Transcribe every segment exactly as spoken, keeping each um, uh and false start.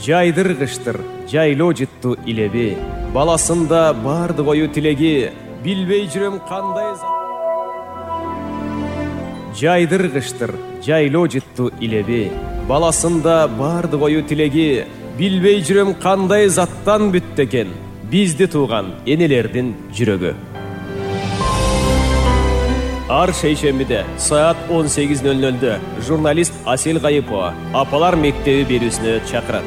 Жайдыргыштыр, жайлоо жытту илеби. Баласында барды кою тилеги, билбей жүрөм кандай зат. Жайдыргыштыр, жайлоо жытту илеби. Баласында барды кою тилеги, билбей жүрөм кандай заттан бүттү экен. Бизди тууган энелердин жүрөгү. Ар шейшембиде саат он сегиз ноль нольдө журналист Асель Кайыпова апалар мектеби берүүсүнө чакырат.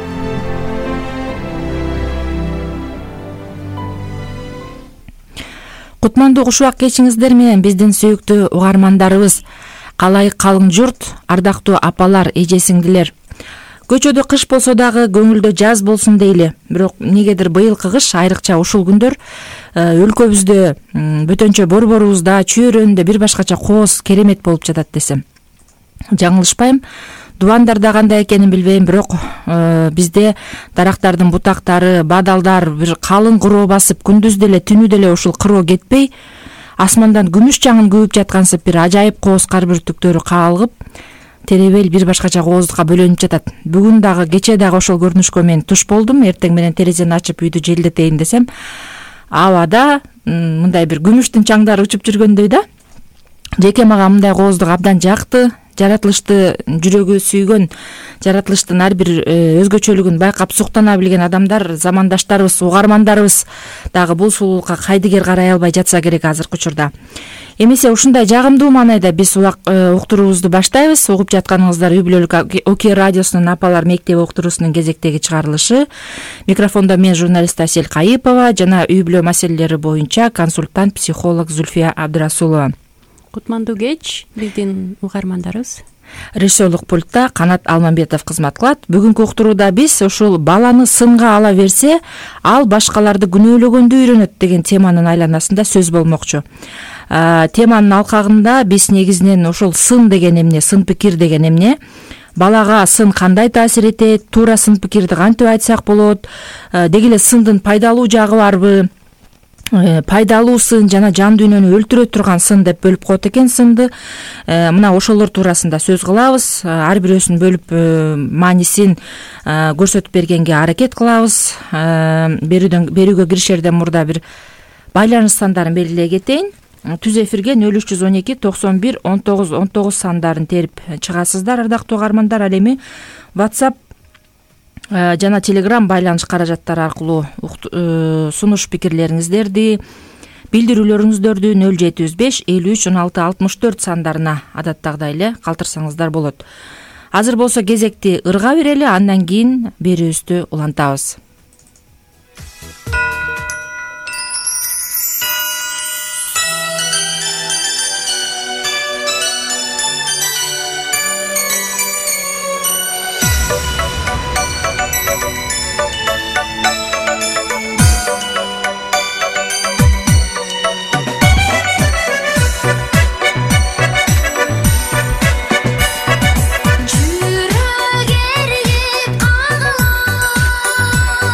Кутмандуу кушубак кечиңиздер менен биздин сүйүктүү угармандарыбыз, калай калың журт, ардактуу апалар, эже-сиңдилер. Көчөдө кыш болсо дагы көңүлдө жаз болсун дейли. Бирок негедир быйылкы кыш, айрыкча ушул күндөр өлкөбүздө, бөтөнчө борборубузда, чүйөрөндө бир башкача кооз, керемет болуп жатат десем жаңылышпайм. Дубандарда кандай экенин билбейм, бирок бизде дарактардын бутактары, бадалдар бир калың кыроо басып, күндүз деле, түнү деле ушул кыроо кетпей, асмандан күмүш жаңын күбүп жаткансып бир ажайып кооз кар бүртүктөрү каалгып, теребел бир башкача кооздукка бөлөнүп жатат. Бүгүн дагы, кечээ дагы ошол көрүнүшкө мен туш болдум. Эртең менен терезени ачып үйдү желдетейин десем, абада мындай бир күмүштүн чаңдары учуп жүргөндөй да. Жеке мага мындай кооздук абдан жакты. Жаратылышты жүрөгү сүйгөн, жаратылыштын ар бир өзгөчөлүгүн байкап суктана билген адамдар, замандаштарыбыз, угармандарыбыз дагы бул сулуулукка кайдыгер карай албай жатса керек азыркы учурда. Эмесе ушундай жагымдуу маанайда биз уктуруубузду баштайбыз. Угуп жатканыңыздар Үй бүлөлүк ОК радиосунун апалар мектеби уктуруусунун кезектеги чыгарылышы. Микрофондо мен журналист Асель Кайыпова жана үй бүлө маселелери боюнча консультант психолог Зульфия Абдырасулова. Кутмандуу кеч биздин угармандарыбыз. Режиссерлук пультта Канат Алмамбетов кызмат кылат. Бүгүнкү уктурууда биз ушул баланы сынга ала берсе, ал башкаларды күнөөлөгөндү үйрөнөт деген теманын айланасында сөз болмокчу. Теманын алкагында биз негизинен ушул сын деген эмне, сын пикир деген эмне, балага сын кандай таасир этет, туура сын пикирди кантип айтсак болот, деги эле сындын пайдалуу жагы барбы, пайдалуу сын жана жан дүйнөнү өлтүрө турган сын деп бөлүп коет экен сынды. Мына ошолор туурасында сөз кылабыз. Ар бирөөсүн бөлүп маанисин көрсөтүп бергенге аракет кылабыз. Берүүгө киришерден мурда бир байланыш сандарын белгилей кетейин. Түз эфирге нөл үч жүз он эки токсон бир он тогуз он тогуз сандарын терип чыгасыздар, ардактуу угармандар. Ал эми WhatsApp жана Telegram байланыш каражаттары аркылуу сунуш пикирлериңиздерди, билдирүүлөрүңүздөрдү нөл жети жүз беш элүү үч он алты алтымыш төрт сандарына адаттагыдай эле калтырсаңыздар болот. Азыр болсо кезекти ырга берели, андан кийин берүүбүздү улантабыз. Жүрөк эргип кагылат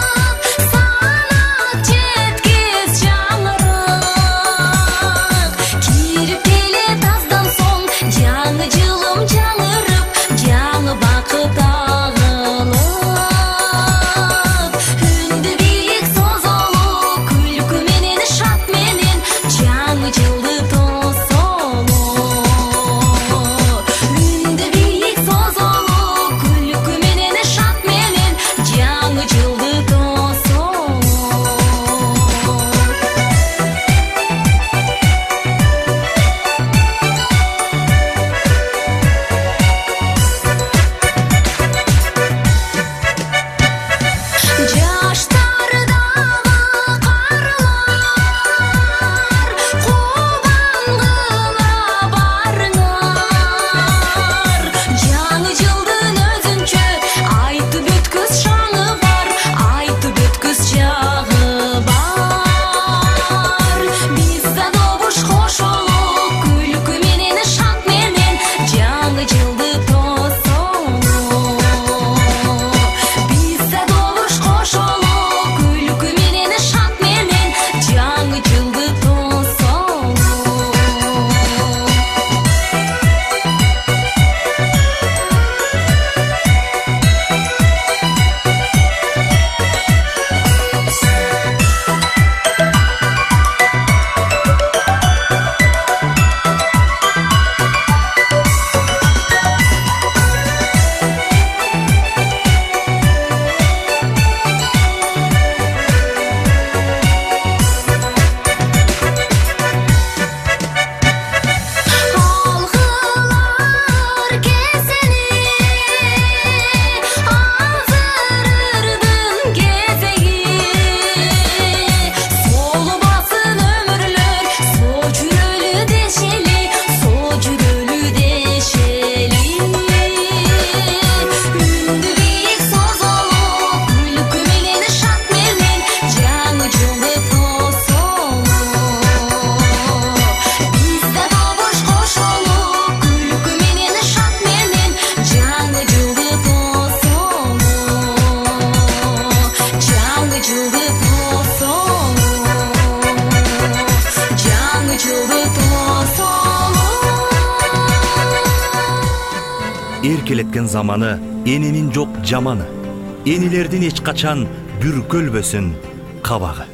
келеткен заманы, эненин жок жаманы, энилердин эч качан бүркөлбөсүн кабагы.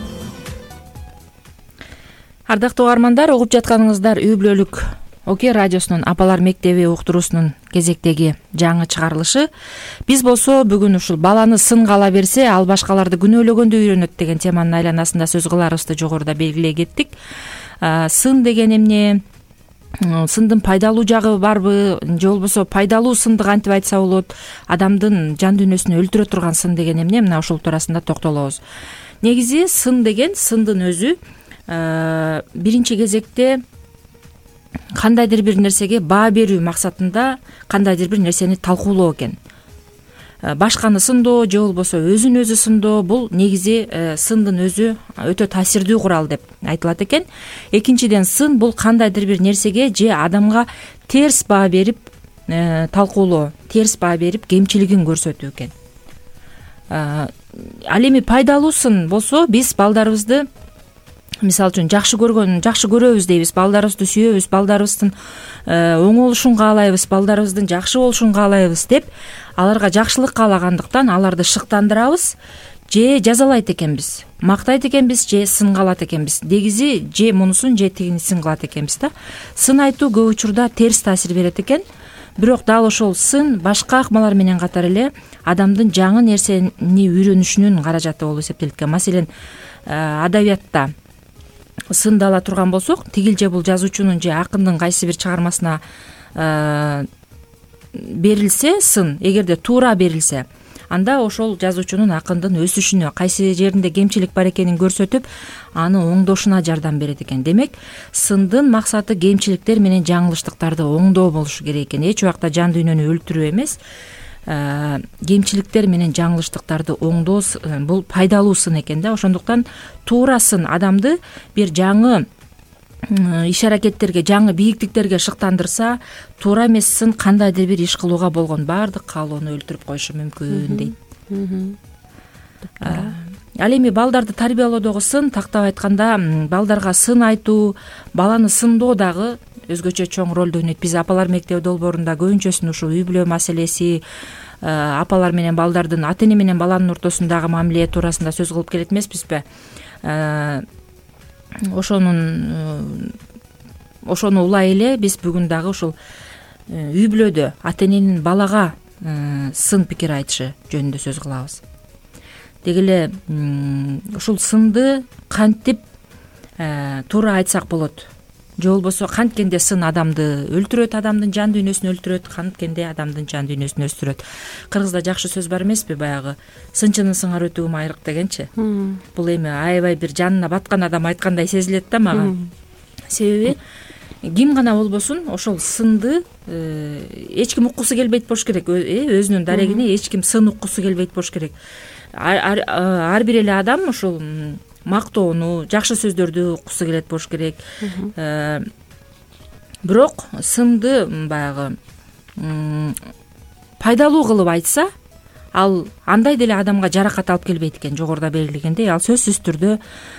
Ардактуу угармандар, угуп жатканыңыздар үй бүлөлүк Оке радиосунун Апалар мектеби уктуруусунун кезектеги жаңы чыгарылышы. Биз болсо бүгүн ушул баланы сынга ала берсе, ал башкаларды күнөөлөгөндө үйрөнөт деген теманын айланасында сөз кыларыбызды жогоруда белгилей кеттик. Сын деген эмне? Сындын пайдалуу жагы барбы, же болбосо пайдалуу сынды кантип айтса болот? Адамдын жан дүйнөсүн өлтүрө турган сын деген эмне? Мына ушул туурасында токтолобуз. Негизи сын деген, сындын өзү биринчи кезекте кандайдыр бир нерсеге баа берүү максатында кандайдыр бир нерсени талкуулоо экен. Башканы сындоо же болбосо өзүн өзү сындоо, бул негизи сындын өзү өтө таасирдүү курал деп айтылат экен. Экинчиден, сын бул кандайдыр бир нерсеге же адамга терс баа берип талкуулоо, терс баа берип кемчилигин көрсөтүү экен. Ал эми пайдалуу сын болсо, биз балдарыбызды мисалы үчүн жакшы көргөн, жакшы көрөбүз дейбиз, балдарыбызды сүйөбүз, балдарыбыздын оңолушун каалайбыз, балдарыбыздын жакшы болушун каалайбыз деп, аларга жакшылык каалагандыктан аларды шыктандырабыз, же жазалайт экенбиз, мактайт экенбиз, же сынга алат экенбиз. Негизи же мунусун, же тигинисин кылат экенбиз да. Сын айтуу көп учурда терс таасир берет экен. Бирок дал ошол сын башка акмалар менен катар эле адамдын жаңы нерсени үйрөнүшүнүн каражаты болуп эсептелет экен. Маселен, адабиятта сынды ала турган болсок, тигил же бул жазуучунун же акындын кайсы бир чыгармасына берилсе сын, эгерде туура берилсе, анда ошол жазуучунун, акындын өсүшүнө, кайсы жеринде кемчилик бар экенин көрсөтүп, аны оңдошуна жардам берет экен. Демек, сындын максаты кемчиликтер менен жаңылыштыктарды оңдоо болушу керек экен. Эч убакта жан дүйнөнү өлтүрүү эмес, кемчиликтер менен жаңылыштыктарды оңдоо бул пайдалуу сын экен да. Ошондуктан туура сын адамды бир жаңы иш аракеттерге, жаңы бийиктиктерге шыктандырса, туура эмес сын кандайдыр бир иш кылууга болгон баардык каалоону өлтүрүп коюшу мүмкүн дейт. Ал эми балдарды тарбиялоодогу сын, тактап айтканда, балдарга сын айтуу, баланы сындоо дагы өзгөчө чоң ролду ойнойт. Биз Апалар мектеби долбоорунда көбүнчөсүн ушул үй бүлө маселеси, апалар менен балдардын, ата эне менен баланын ортосундагы мамиле туурасында сөз кылып келет эмеспизби? Ошонун ошону улай эле биз бүгүн дагы ушул үй бүлөдө ата эненин балага сын пикир айтышы жөнүндө сөз кылабыз. Деги эле ушул сынды кантип туура айтсак болот? Же болбосо канткенде сын адамды өлтүрөт, адамдын жан дүйнөсүн өлтүрөт, канткенде адамдын жан дүйнөсүн өстүрөт. Кыргызда жакшы сөз бар эмеспи, баягы сынчынын сыңар өтүгү майрык дегенчи. Бул эми аябай бир жанына баткан адам айткандай сезилет да мага. Себеби ким гана болбосун ошол сынды эч ким уккусу келбейт болуш керек, өзүнүн дарегине эч ким сын уккусу келбейт болуш керек. Ар бир эле адам ушул мактоону, жакшы сөздөрдү уккусу келет болуш керек. Бирок сынды баягы пайдалуу кылып айтса, ал андай деле адамга жаракат алып келбейт экен. Жогоруда белгилегендей, ал сөзсүз түрдө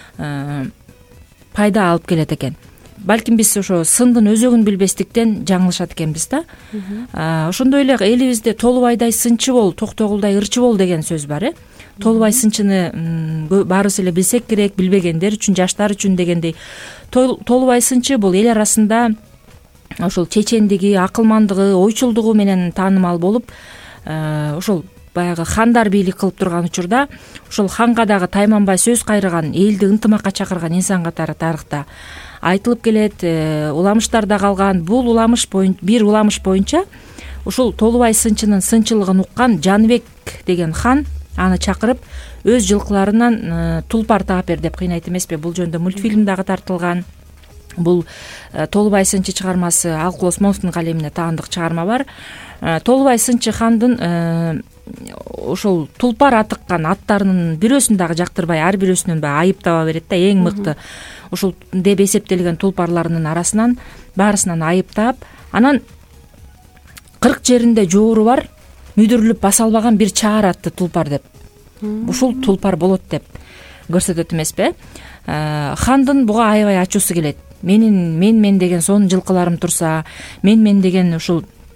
пайда алып келет экен. Балким биз ошо сындын өзөгүн билбестиктен жаңылышат экенбиз да. Ошондой эле элибизде Толубайдай сынчы бол, Токтогулдай ырчы бол деген сөз бар, э? Толубай сынчыны баарыбыз эле билсек керек, билбегендер үчүн, жаштар үчүн дегендей. Толубай сынчы бул эл арасында ошол чечендиги, акылмандыгы, ойчулдугу менен таанымал болуп, ошол баягы хандар бийлик кылып турган учурда ошол ханга дагы тайманбай сөз кайрыган, элди ынтымакка чакырган инсан катары тарыхта айтылып келет. Уламыштарда калган бул уламыш боюнча, бир уламыш боюнча ушул Толубай сынчынын сынчылыгын уккан Жаныбек деген хан аны чакырып өз жылкыларынан тулпар таап бер деп кыйнайт эмеспи? Бул жөнүндө мультфильм дагы тартылган. Бул Толубай сынчы чыгармасы Алкул Осмоновдун калемине таандык чыгарма бар. Толубай сынчы хандын ошол тулпар атыккан аттарынын бирөөсүн дагы жактырбай, ар бирөөсүнөн баягы айып таба берет да, эң мыкты ушул деп эсептелген тулпарларынын арасынан баарысынан айып таап, анан кырк жеринде жоору бар, мүдүрүлүп баса албаган бир чаар атты тулпар деп, ушул тулпар болот деп көрсөтөт эмеспи? Хандын буга аябай ачуусу келет. Менин мен мен деген сонун жылкыларым турса, мен мен деген ушул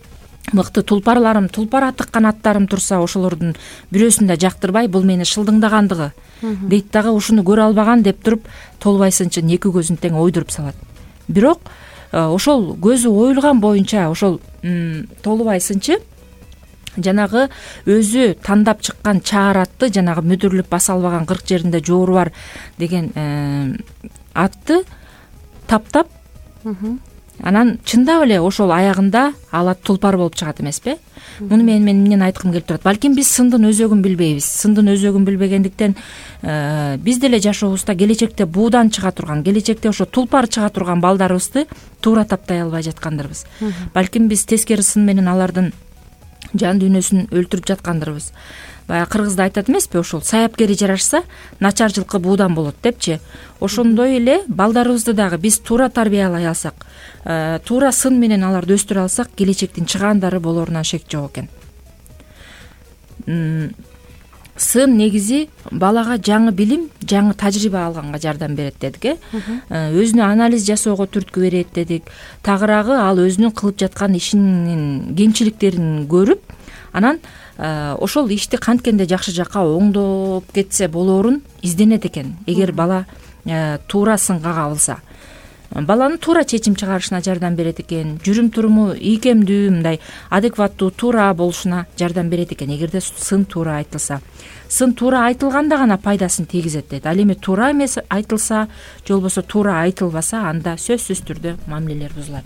мыкты тулпарларым, тулпар атыккан аттарым турса, ошолордун бирөөсүн да жактырбай, бул мени шылдыңдагандыгы дейт дагы, ушуну көрө албаган деп туруп Толубай сынчын эки көзүн тең ойдуруп салат. Бирок ошол көзү оюлган боюнча ошол Толубай сынчы жанагы өзү тандап чыккан чаар атты, жанагы мүдүрлүп баса албаган кырк жеринде жоору бар деген атты таптап, анан чындап эле ошол аягында ал ат тулпар болуп чыгат эмеспи? Муну мен мен эмнени айткым келип турат? Балким биз сындын өзөгүн билбейбиз. Сындын өзөгүн билбегендиктен биз деле жашообузда келечекте буудан чыга турган, келечекте ошо тулпар чыга турган балдарыбызды туура таптай албай жаткандырбыз. Балким биз тескери сын менен алардын жан дүйнөсүн өлтүрүп жаткандырбыз. Баягы кыргызда айтат эмеспи, ошол саяпкери жарашса, начар жылкы буудан болот депчи. Ошондой эле балдарыбызды дагы биз туура тарбиялай алсак, туура сын менен аларды өстүрө алсак, келечектин чыгаандары болоруна шек жок экен. Сын негизи балага жаңы билим, жаңы тажрыйба алганга жардам берет дедик, э? Өзүнө анализ жасоого түрткү берет дедик. Тагыраагы ал өзүнүн кылып жаткан ишинин кемчиликтерин көрүп, анан ошол ишти канткенде жакшы жакка оңдоп кетсе болоорун изденет экен. Эгер бала туура сынга кабылса, баланын туура чечим чыгарышына жардам берет экен, жүрүм туруму ийкемдүү, мындай адекваттуу, туура болушуна жардам берет экен, эгерде сын туура айтылса. Сын туура айтылганда гана пайдасын тийгизет дейт. Ал эми туура эмес айтылса, же болбосо туура айтылбаса, анда сөзсүз түрдө мамилелер бузулат.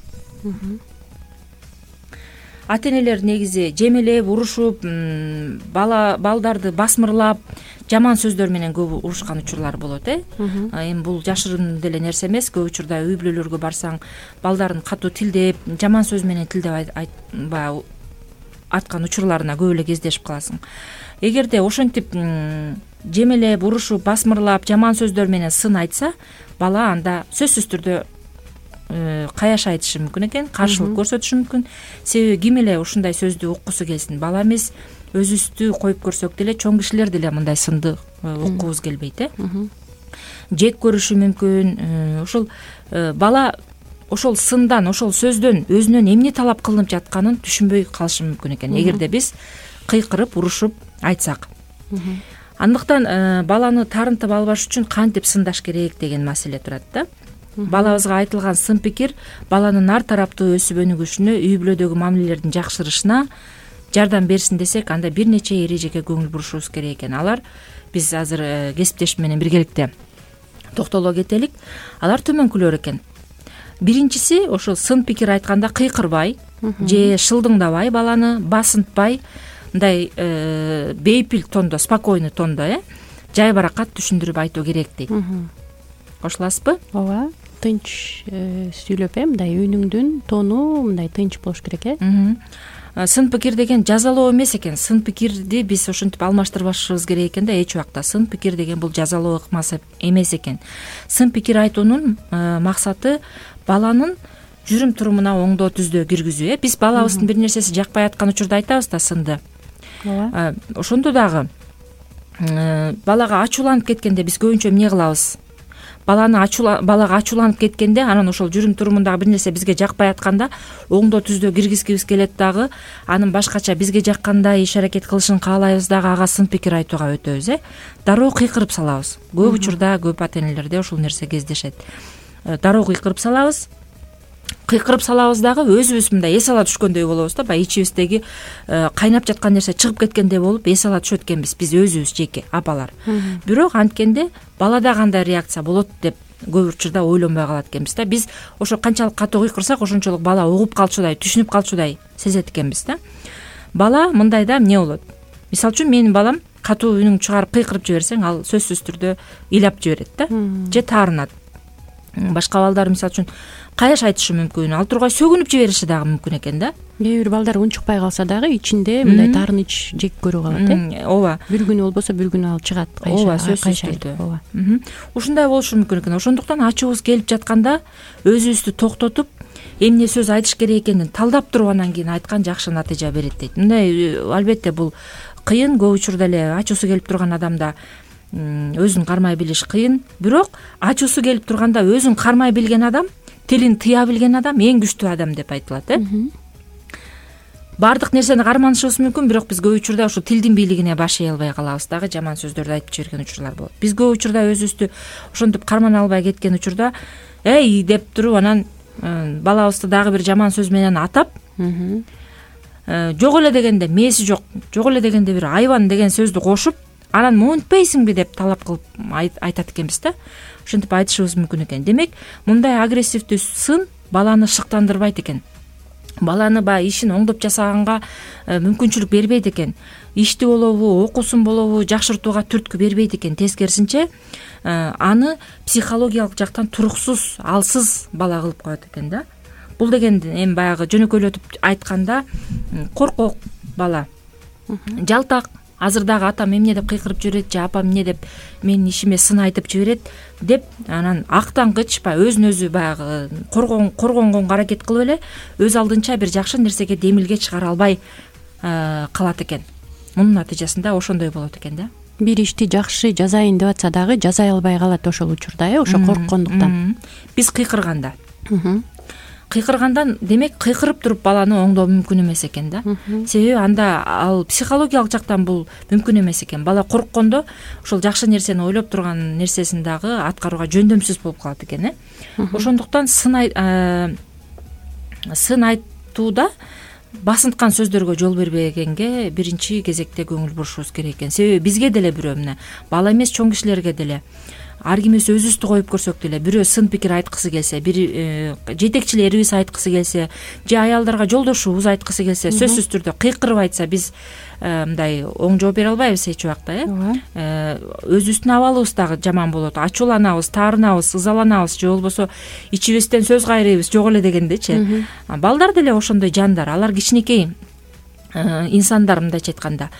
Ата-энелер негизи жемелеп, урушуп, бала балдарды басмырлап, жаман сөздөр менен көп урушкан учурлар болот, э? Эми бул жашырын деле нерсе эмес. Көп учурда үй бүлөлөргө барсаң, балдарын катуу тилдеп, жаман сөз менен тилдеп баягы аткан учурларына көп эле кездешип каласың. Эгерде ошентип жемелеп, урушуп, басмырлап, жаман сөздөр менен сын айтса, бала анда сөзсүз түрдө каяш айтышы мүмкүн экен, каршылык көрсөтүшү мүмкүн. Себеби ким эле ушундай сөздү уккусу келсин? Бала эмес, өзүбүздү коюп көрсөк деле, чоң кишилер деле мындай сынды уккубуз келбейт, э? Жек көрүшү мүмкүн. Ошол бала ошол сындан, ошол сөздөн өзүнөн эмне талап кылынып жатканын түшүнбөй калышы мүмкүн экен, эгерде биз кыйкырып, урушуп айтсак. Андыктан баланы тарынтып албаш үчүн кантип сындаш керек деген маселе турат да. Балабызга айтылган сын пикир баланын ар тараптуу өсүп өнүгүшүнө, үй бүлөдөгү мамилелердин жакшырышына жардам берсин десек, анда бир нече эрежеге көңүл бурушубуз керек экен. Алар биз азыр кесиптешим менен биргеликте токтоло кетелик. Алар төмөнкүлөр экен. Биринчиси, ошол сын пикир айтканда кыйкырбай же шылдыңдабай, баланы басынтпай, мындай бейпил тондо, спокойный тондо, э, жай баракат түшүндүрүп айтуу керек дейт. Кошуласызбы? Ооба, тынч сүйлөп, э, мындай үнүңдүн тону мындай тынч болуш керек, э. Сын пикир деген жазалоо эмес экен. Сын пикирди биз ошентип алмаштырбашыбыз керек экен да, эч убакта. Сын пикир деген бул жазалоо ыкмасы эмес экен. Сын пикир айтуунун максаты баланын жүрүм турумуна оңдоо түздөө киргизүү, э. Биз балабыздын бир нерсеси жакпай аткан учурда айтабыз да сынды. Ооба. Ошондо дагы балага ачууланып кеткенде биз көбүнчө эмне кылабыз? Баланы балага ачууланып кеткенде, анан ошол жүрүм турумундагы бир нерсе бизге жакпай атканда оңдоо түздөө киргизгибиз келет дагы, анын башкача бизге жаккандай иш аракет кылышын каалайбыз дагы, ага сын пикир айтууга өтөбүз, э. Дароо кыйкырып салабыз. Көп учурда көп ата-энелерде ошол нерсе кездешет. Дароо кыйкырып салабыз. Кыйкырып салабыз дагы өзүбүз мындай эс ала түшкөндөй болобуз да, баягы ичибиздеги кайнап жаткан нерсе чыгып кеткендей болуп эс ала түшөт экенбиз биз өзүбүз жеке апалар. Бирок анткенде балада кандай реакция болот деп көп учурда ойлонбой калат экенбиз да. Биз ошо канчалык катуу кыйкырсак, ошончолук бала угуп калчудай, түшүнүп калчудай сезет экенбиз да. Бала мындайда эмне болот? Мисалы үчүн менин балам катуу үнүң чыгарып кыйкырып жиберсең, ал сөзсүз түрдө ыйлап жиберет да, же таарынат. Башка балдар мисалы үчүн каяш айтышы мүмкүн, ал тургай сөгүнүп жибериши дагы мүмкүн экен да. Кээ бир балдар унчукпай калса дагы ичинде мындай таарыныч жек көрүү калат, э. Ооба. Бир күнү болбосо бир күнү ал чыгат, кайша. Ооба, сөзсүз түрдө. Ооба. Ушундай болушу мүмкүн экен. Ошондуктан ачуубуз келип жатканда өзүбүздү токтотуп, эмне сөз айтыш керек экенин талдап туруп анан кийин айткан жакшы натыйжа берет дейт. Мындай албетте бул кыйын, көп учурда эле ачуусу келип турган адамда өзүн кармай билиш кыйын. Бирок ачуусу келип турганда өзүн кармай билген адам, тилин тыя билген адам эң күчтүү адам деп айтылат, э. баардык нерсени карманышыбыз мүмкүн, бирок биз көп учурда ушул тилдин бийлигине баш ээ албай калабыз дагы, жаман сөздөрдү айтып жиберген учурлар болот. Биз көп учурда өзүбүздү ошентип кармана албай кеткен учурда эй деп туруп анан балабызды дагы бир жаман сөз менен атап, жок эле дегенде мээси жок, жок эле дегенде бир айбан деген сөздү кошуп, анан монтпейсиңби деп талап кылып айтат экенбиз да. Ошентип айтышыбыз мүмкүн экен. Демек, мындай агрессивдүү сын баланы шыктандырбайт экен. Баланы баягы ишин оңдоп жасаганга мүмкүнчүлүк бербейт экен. Ишти болобу, окуусун болобу жакшыртууга түрткү бербейт экен. Тескерисинче, аны психологиялык жактан туруксуз, алсыз бала кылып коет экен да. Бул деген эми баягы жөнөкөйлөтүп айтканда коркок бала, жалтак, азыр дагы атам эмне деп кыйкырып жиберет же апам эмне деп менин ишиме сын айтып жиберет деп анан актангыч баягы өзүн өзү баягы коргонгонго аракет кылып эле өз алдынча бир жакшы нерсеге демилге чыгара албай калат экен. Мунун натыйжасында ошондой болот экен да. Бир ишти жакшы жазайын деп атса дагы жазай албай калат ошол учурда, э, ошо корккондуктан. Биз кыйкырганда кыйкыргандан, демек кыйкырып туруп баланы оңдоо мүмкүн эмес экен да. Себеби анда ал психологиялык жактан бул мүмкүн эмес экен. Бала корккондо ошол жакшы нерсени ойлоп турган нерсесин дагы аткарууга жөндөмсүз болуп калат экен, э. Ошондуктан сын сын айтууда басынткан сөздөргө жол бербегенге биринчи кезекте көңүл бурушубуз керек экен. Себеби бизге деле бирөө мына бала эмес чоң кишилерге деле ар кимибиз өзүбүздү коюп көрсөк деле бирөө сын пикир айткысы келсе, бир жетекчилерибиз айткысы келсе, же аялдарга жолдошубуз айткысы келсе, сөзсүз түрдө кыйкырып айтса, биз мындай оң жооп бере албайбыз эч убакта, э. Өзүбүздүн абалыбыз дагы жаман болот. Ачууланабыз, таарынабыз, ызаланабыз, же болбосо ичибизден сөз кайрыйбыз, жок эле дегендечи. Балдар деле ошондой жандар, алар кичинекей инсандар, мындайча айтканда.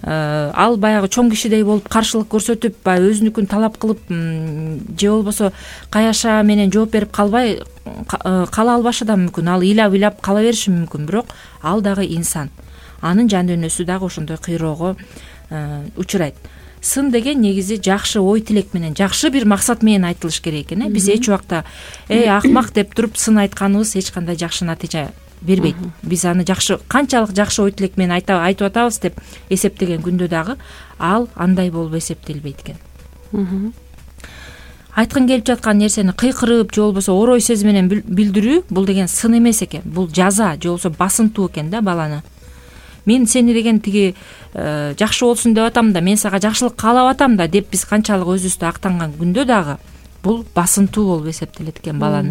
Ал баягы чоң кишидей болуп каршылык көрсөтүп, баягы өзүнүкүн талап кылып, же болбосо каяша менен жооп берип калбай кала албашы да мүмкүн. Ал ыйлап ыйлап кала бериши мүмкүн, бирок ал дагы инсан. Анын жан дүйнөсү дагы ошондой кыйроого учурайт. Сын деген негизи жакшы ой тилек менен, жакшы бир максат менен айтылыш керек экен, э. Биз эч убакта эй акмак деп туруп сын айтканыбыз эч кандай жакшы натыйжа бербейт. Биз аны жакшы, канчалык жакшы ой тилек менен айтып атабыз деп эсептеген күндө дагы ал андай болуп эсептелбейт экен. Айткың келип жаткан нерсени кыйкырып же болбосо орой сөз менен билдирүү, бул деген сын эмес экен. Бул жаза же болбосо басынтуу экен да баланы. Мен сени деген тиги жакшы болсун деп атам да, мен сага жакшылык каалап атам да деп биз канчалык өзүбүздү актанган күндө дагы бул басынтуу болуп эсептелет экен баланы.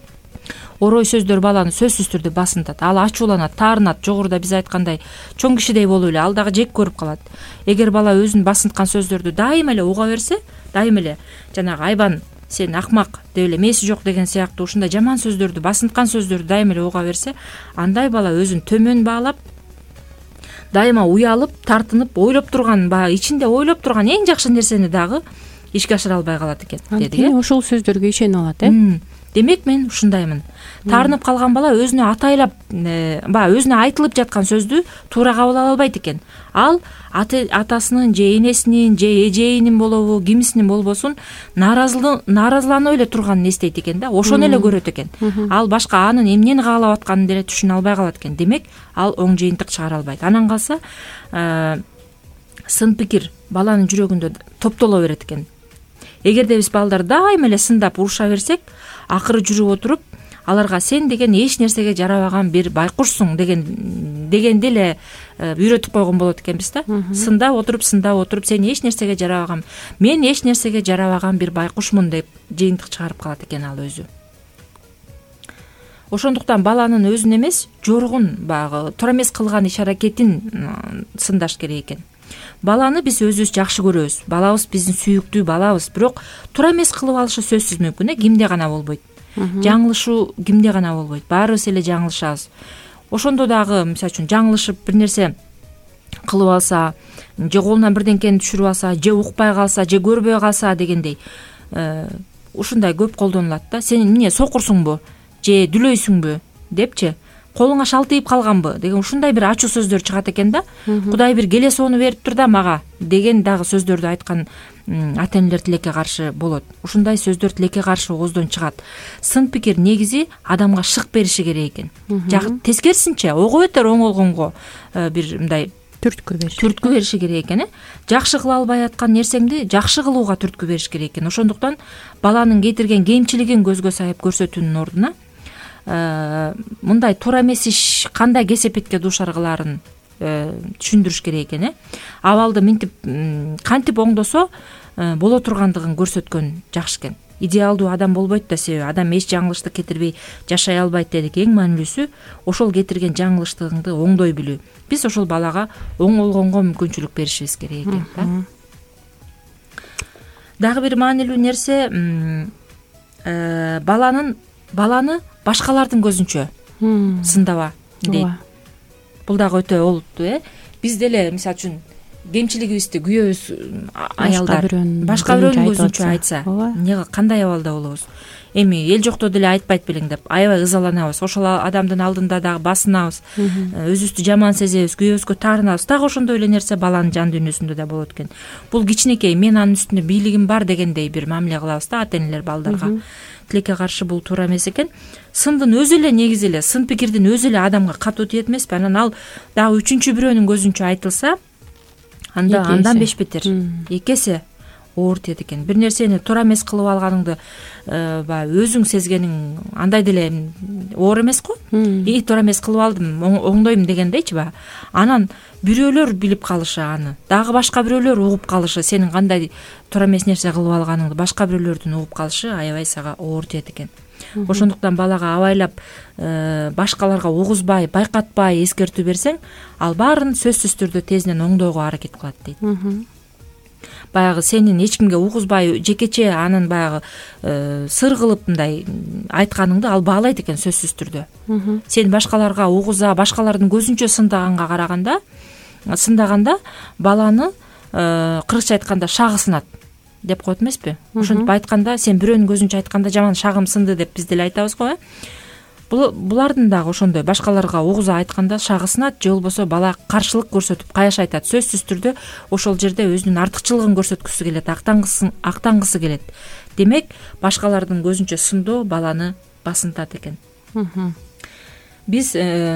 Орой сөздөр баланы сөзсүз түрдө басынтат. Ал ачууланат, таарынат, жогоруда биз айткандай чоң кишидей болуп эле ал дагы жек көрүп калат. Эгер бала өзүн басынткан сөздөрдү дайыма эле уга берсе, дайыма эле жанагы айбан, сен акмак деп эле мээси жок деген сыяктуу ушундай жаман сөздөрдү, басынткан сөздөрдү дайыма эле уга берсе, андай бала өзүн төмөн баалап, дайыма уялып, тартынып, ойлоп турган, баягы ичинде ойлоп турган эң жакшы нерсени дагы ишке ашыра албай калат экен, дедик, э. Ошол сөздөргө ишенип алат, э. Демек мен ушундаймын. Таарынып калган бала өзүнө атайлап, баягы өзүнө айтылып жаткан сөздү туура кабыл ала албайт экен. Ал атасынын же энесинин же эжейинин болобу, кимисинин болбосун нааразыланып эле турганын эстейт экен да, ошону эле көрөт экен. Ал башка анын эмнени каалап атканын деле түшүнө албай калат экен. Демек, ал оң жыйынтык чыгара албайт. Анан калса, сын пикир баланын жүрөгүндө топтоло берет экен. Эгерде биз балдар дайыма эле сындап уруша берсек, акыры жүрүп отуруп, аларга сен деген эч нерсеге жарабаган бир байкушсуң деген дегенди эле үйрөтүп койгон болот экенбиз да. Сындап отуруп, сындап отуруп, сен эч нерсеге жарабаган, мен эч нерсеге жарабаган бир байкушмун деп жыйынтык чыгарып калат экен ал өзү. Ошондуктан баланын өзүн эмес, жоругун, баягы туура эмес кылган иш-аракетин сындаш керек экен. Баланы биз өзүбүз жакшы көрөбүз. Балабыз биздин сүйүктүү балабыз, бирок туура эмес кылып алышы сөзсүз мүмкүн, э, кимде гана болбойт. Жаңылышуу кимде гана болбойт. Баарыбыз эле жаңылышабыз. Ошондо дагы, мисалы үчүн, жаңылышып бир нерсе кылып алса, же колунан бирденкени түшүрүп алса, же укпай калса, же көрбөй калса дегендей, ушундай көп колдонулат да. Сен эмне сокурсуңбу, же дүлөйсүңбү депчи колуңа шал тийип калганбы деген ушундай бир ачуу сөздөр чыгат экен да. Кудай бир келе соону бериптир да мага деген дагы сөздөрдү айткан ата энелер тилекке каршы болот. Ушундай сөздөр тилекке каршы ооздон чыгат. Сын пикир негизи адамга шык бериши керек экен. Жак тескерисинче ого бетер оңолгонго бир мындай түрткү бериш түрткү бериши керек экен. Жакшы кыла албай аткан нерсеңди жакшы кылууга түрткү бериш керек экен. Ошондуктан баланын кетирген кемчилигин көзгө сайып көрсөтүүнүн ордуна мындай туура эмес иш кандай кесепетке дуушар кылаарын түшүндүрүш керек экен. Абалды минтип кантип оңдосо боло тургандыгын көрсөткөн жакшы экен. Идеалдуу адам болбойт да, себеби адам эч жаңылыштык кетирбей жашай албайт дедик. Эң маанилүүсү ошол кетирген жаңылыштыгыңды оңдой билүү. Биз ошол балага оңолгонго мүмкүнчүлүк беришибиз керек экен. Дагы бир маанилүү нерсе баланын баланы башкалардын көзүнчө сындаба дейт. Бул дагы өтө олуттуу, э. Биз деле мисалы үчүн кемчилигибизди күйөөбүз аялдар башка бирөөнүн көзүнчө айтса, эмне кандай абалда болобуз? Эми эл жокто деле айтпайт белең деп аябай ызаланабыз. Ошол адамдын алдында дагы басынабыз, өзүбүздү жаман сезебиз, күйөөбүзгө таарынабыз. Так ошондой эле нерсе баланын жан дүйнөсүндө да болот экен. Бул кичинекей мен анын үстүндө бийлигим бар дегендей бир мамиле кылабыз да ата энелер балдарга. Тилекке каршы бул туура эмес экен. Сындын өзү эле негизи эле сын пикирдин өзү эле адамга катуу тиет эмеспи? Анан ал дагы үчүнчү бирөөнүн көзүнчө айтылса, анда андан беш бетер, эки эсе оор тиет экен. Бир нерсени туура эмес кылып алганыңды баягы өзүң сезгениң андай деле оор эмес го? И туура эмес кылып алдым, оңдойм дегендейчи баягы. Анан бирөөлөр билип калышы аны, дагы башка бирөөлөр угуп калышы, сенин кандай туура эмес нерсе кылып алганыңды башка бирөөлөрдүн угуп калышы аябай сага оор тиет экен. Ошондуктан балага абайлап башкаларга угузбай, байкатпай эскертүү берсең, ал баарын сөзсүз түрдө тезинен оңдоого аракет кылат дейт. Баягы сенин эч кимге угузбай, жекече анын баягы сыр кылып мындай айтканыңды ал баалайт экен сөзсүз түрдө. Сен башкаларга угуза, башкалардын көзүнчө сындаганга караганда, сындаганда баланы кыргызча айтканда шагы сынат деп коет эмеспи? Ошентип айтканда, сен бирөөнүн көзүнчө айтканда жаман шагым сынды деп биз деле айтабыз го, э? Бул булардын дагы ошондой башкаларга угуза айтканда шагы сынат, же болбосо бала каршылык көрсөтүп каяш айтат. Сөзсүз түрдө ошол жерде өзүнүн артыкчылыгын көрсөткүсү келет, актангысы актангысы келет. Демек, башкалардын көзүнчө сындоо баланы басынтат экен. Биз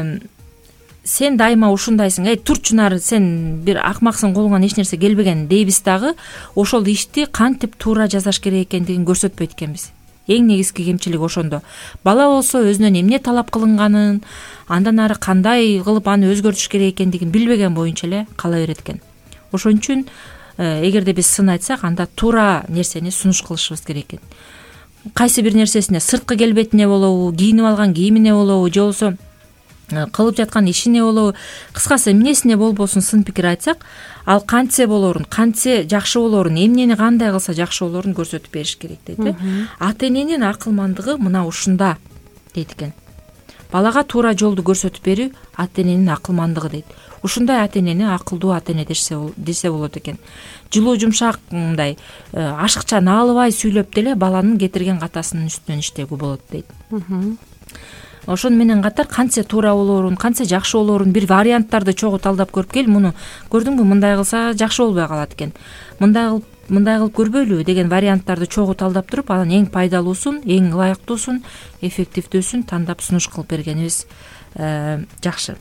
сен дайыма ушундайсың, эй турчу нары, сен бир акмаксың, колуңан эч нерсе келбеген дейбиз дагы, ошол ишти кантип туура жасаш керек экендигин көрсөтпөйт экенбиз. Эң негизги кемчилик ошондо. Бала болсо өзүнөн эмне талап кылынганын, андан ары кандай кылып аны өзгөртүш керек экендигин билбеген боюнча эле кала берет экен. Ошон үчүн эгерде биз сын айтсак, анда туура нерсени сунуш кылышыбыз керек экен. Кайсы бир нерсесине, сырткы келбетине болобу, кийинип алган кийимине болобу, же болбосо кылып жаткан ишине болобу, кыскасы эмнесине болбосун сын пикир айтсак, ал кантсе болорун, кантсе жакшы болорун, эмнени кандай кылса жакшы болорун көрсөтүп бериш керек дейт, э. Ата эненин акылмандыгы мына ушунда дейт экен. Балага туура жолду көрсөтүп берүү ата эненин акылмандыгы дейт. Ушундай ата энени акылдуу ата эне десе болот экен. Жылуу жумшак мындай ашыкча наалыбай сүйлөп деле баланын кетирген катасынын үстүнөн иштегүү болот дейт. Ошону менен катар кантсе туура болорун, кантсе жакшы болорун бир варианттарды чогуу талдап көрүп кел. Муну көрдүңбү, мындай кылса жакшы болбой калат экен. Мындай кылып, мындай кылып көрбөйлүбү деген варианттарды чогуу талдап туруп, анан эң пайдалуусун, эң ылайыктуусун, эффективдүүсүн тандап сунуш кылып бергенибиз жакшы.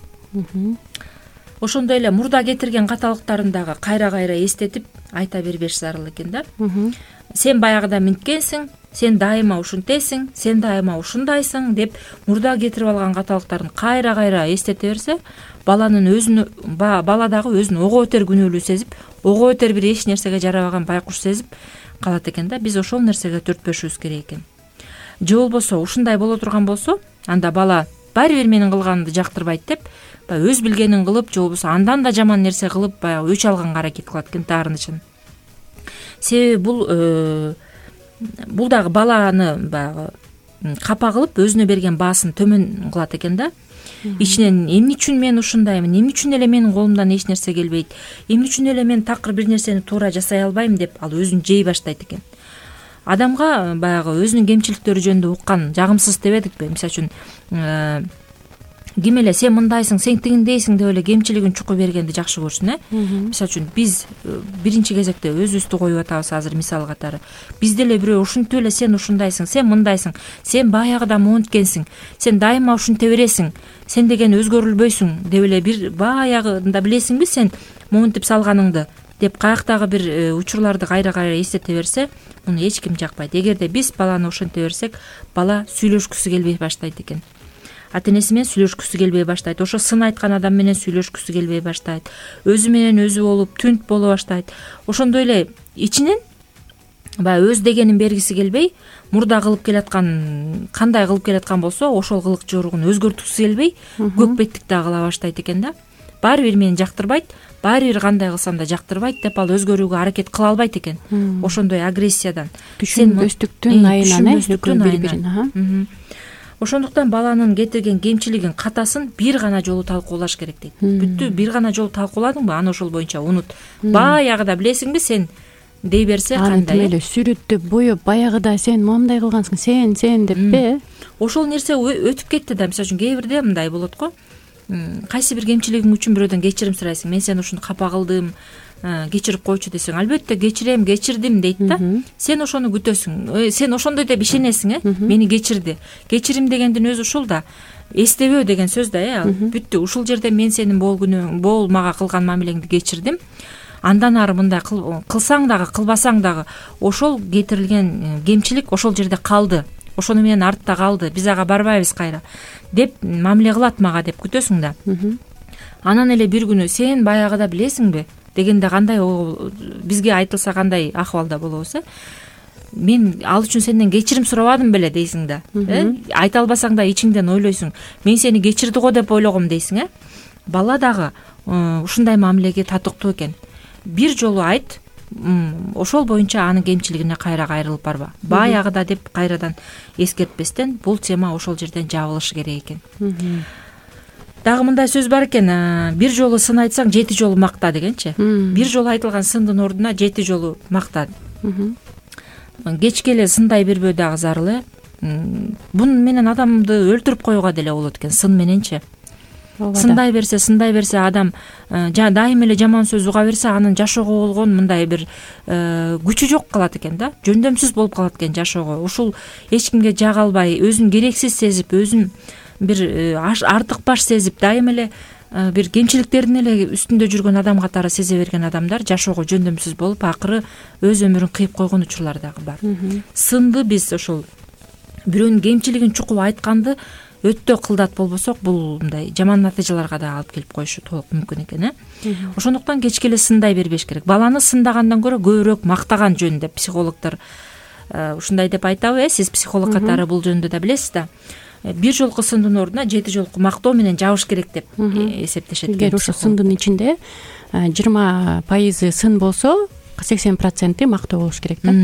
Ошондой эле мурда кетирген каталыктарын дагы кайра-кайра эстетип айта бербеш зарыл экен да. Сен баягыда минткенсиң, сен дайыма ушинтесиң, сен дайыма ушундайсың деп мурда кетирип алган каталыктарын кайра-кайра эстете берсе, баланын өзүнө бала дагы өзүн ого бетер күнөөлүү сезип, ого бетер бир эч нерсеге жарабаган байкуш сезип калат экен да. Биз ошол нерсеге төртпөшүбүз керек экен. Же болбосо ушундай боло турган болсо, анда бала баары бир менин кылганымды жактырбайт деп, баягы өз билгенин кылып, же болбосо андан да жаман нерсе кылып, баягы өч алганга аракет кылат экен таарынычын. Себеби бул бул дагы баланы баягы капа кылып, өзүнө берген баасын төмөн кылат экен да. Ичинен эмне үчүн мен ушундаймын, эмне үчүн эле менин колумдан эч нерсе келбейт, эмне үчүн эле мен такыр бир нерсени туура жасай албайм деп ал өзүн жей баштайт экен. Адамга баягы өзүнүн кемчиликтери жөнүндө уккан жагымсыз дебедикпи? Мисалы үчүн ким эле сен мындайсың, сен тигиндейсиң деп эле кемчилигин чукуу бергенди жакшы көрсүн, э мисалы үчүн биз биринчи кезекте өзүбүздү коюп атабыз азыр мисал катары. Бизде эле бирөө ушинтип эле сен ушундайсың, сен мындайсың, сен баягыда монткенсиң, сен дайыма ушинте бересиң, сен деген өзгөрүлбөйсүң деп эле бир баягында билесиңби сен монтип салганыңды деп каяктагы бир учурларды кайра кайра эстете берсе, муну эч ким жакпайт. Эгерде биз баланы ошенте берсек, бала сүйлөшкүсү келбей баштайт экен. Ата энеси менен сүйлөшкүсү келбей баштайт. Ошо сын айткан адам менен сүйлөшкүсү келбей баштайт. Өзү менен өзү болуп түнт боло баштайт. Ошондой эле ичинен баягы өз дегенин бергиси келбей, мурда кылып келаткан, кандай кылып келаткан болсо, ошол кылык жоругун өзгөрткүсү келбей, көк беттик да кыла баштайт экен да. Баары бир мени жактырбайт, баары бир кандай кылсам да жактырбайт деп ал өзгөрүүгө аракет кыла албайт экен. Ошондой агрессиядан, түшүнбөстүктүн айынан, бири-бирин. Ошондуктан баланын кетирген кемчилигин, катасын бир гана жолу талкуулаш керек дейт. Бүттү бир гана жолу талкууладыңбы, аны ошол боюнча унут. Баягыда билесиңби сен дей берсе кандай? Аны эле сүрөттөп, боёп, баягыда сен моундай кылгансың, сен, сен деппи? Ошол нерсе өтүп кетти да. Мисалы үчүн кээ бирде мындай болот го. Кайсы бир кемчилигиң үчүн бирөөдөн кечирим сурайсың. Мен сени ушуну капа кылдым, кечирип койчу десең, албетте кечирем, кечирдим дейт да. Сен ошону күтөсүң. Сен ошондой деп ишенесиң, э? Мени кечирди. Кечирим дегендин өзү ушул да. Эстебөө деген сөз да, э? Бүттү. Ушул жерде мен сенин болгүнүң, бол мага кылган мамилеңди кечирдим. Андан ары мындай кылсаң дагы, кылбасаң дагы ошол кетирилген кемчилик ошол жерде калды. Ошону менен артта калды. Биз ага барбайбыз кайра деп мамиле кылат мага деп күтөсүң да. Анан эле бир күнү сен баягыда билесиңби дегенде кандай бизге айтылса кандай акыбалда болобуз, э? Мен ал үчүн сенден кечирим сурабадым беле дейсиң да. Э? Айта албасаң да ичиңден ойлойсуң. Мен сени кечирди го деп ойлогом дейсиң, э? Бала дагы ушундай мамилеге татыктуу экен. Бир жолу айт, ошол боюнча анын кемчилигине кайра кайрылып барба. Баягыда деп кайрадан эскертпестен бул тема ошол жерден жабылышы керек экен. Дагы мындай сөз бар экен, бир жолу сын айтсаң, жети жолу макта дегенчи. Бир жолу айтылган сындын ордуна жети жолу макта. Кечке эле сындай бербөө дагы зарыл, э? Бун менен адамды өлтүрүп коюуга деле болот экен, сын мененчи. Сындай берсе, сындай берсе адам дайым эле жаман сөз уга берсе, анын жашоого болгон мындай бир күчү жок калат экен да. Жөндөмсүз болуп калат экен жашоого. Ушул эч кимге жага албай, өзүн керексиз сезип, өзүн бир артык баш сезип, дайым эле бир кемчиликтердин эле үстүндө жүргөн адам катары сезе берген адамдар жашоого жөндөмсүз болуп, акыры өз өмүрүн кыйып койгон учурлар дагы бар. Сынды биз ошол бирөөнүн кемчилигин чукуп айтканды өтө кылдат болбосок, бул мындай жаман натыйжаларга да алып келип коюшу толук мүмкүн экен, э? Ошондуктан кечке эле сындай бербеш керек. Баланы сындагандан көрө көбүрөөк мактаган жөн деп психологдор ушундай деп айтабы, э? Сиз психолог катары бул жөнүндө да билесиз да. Бир жолку сындын ордуна жети жолку мактоо менен жабыш керек деп эсептешет. Эгер ошо сындын ичинде жыйырма пайызы сын болсо, сексен проценти мактоо болуш керек да.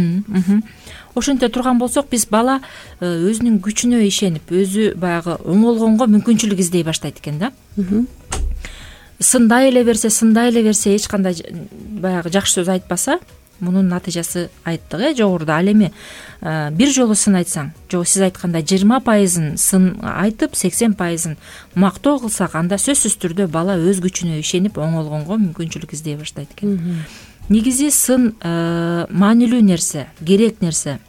Ошенте турган болсок, биз бала өзүнүн күчүнө ишенип, өзү баягы оңолгонго мүмкүнчүлүк издей баштайт экен да. Сындай эле берсе, сындай эле берсе, эч кандай баягы жакшы сөз айтпаса, мунун натыйжасы айттык, э, жогоруда. Ал эми бир жолу сын айтсаң, жок сиз айткандай жыйырма пайызын сын айтып, сексен пайызын мактоо кылсак, анда сөзсүз түрдө бала өз күчүнө ишенип, оңолгонго мүмкүнчүлүк издей баштайт экен. Негизи сын маанилүү нерсе, керек нерсе.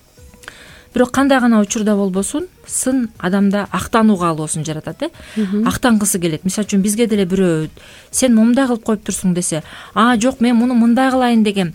Бирок кандай гана учурда болбосун, сын адамда актануу каалоосун жаратат, э? Актангысы келет. Мисалы үчүн бизге деле бирөө сен момундай кылып коюп турсуң десе, а жок, мен муну мындай кылайын дегем,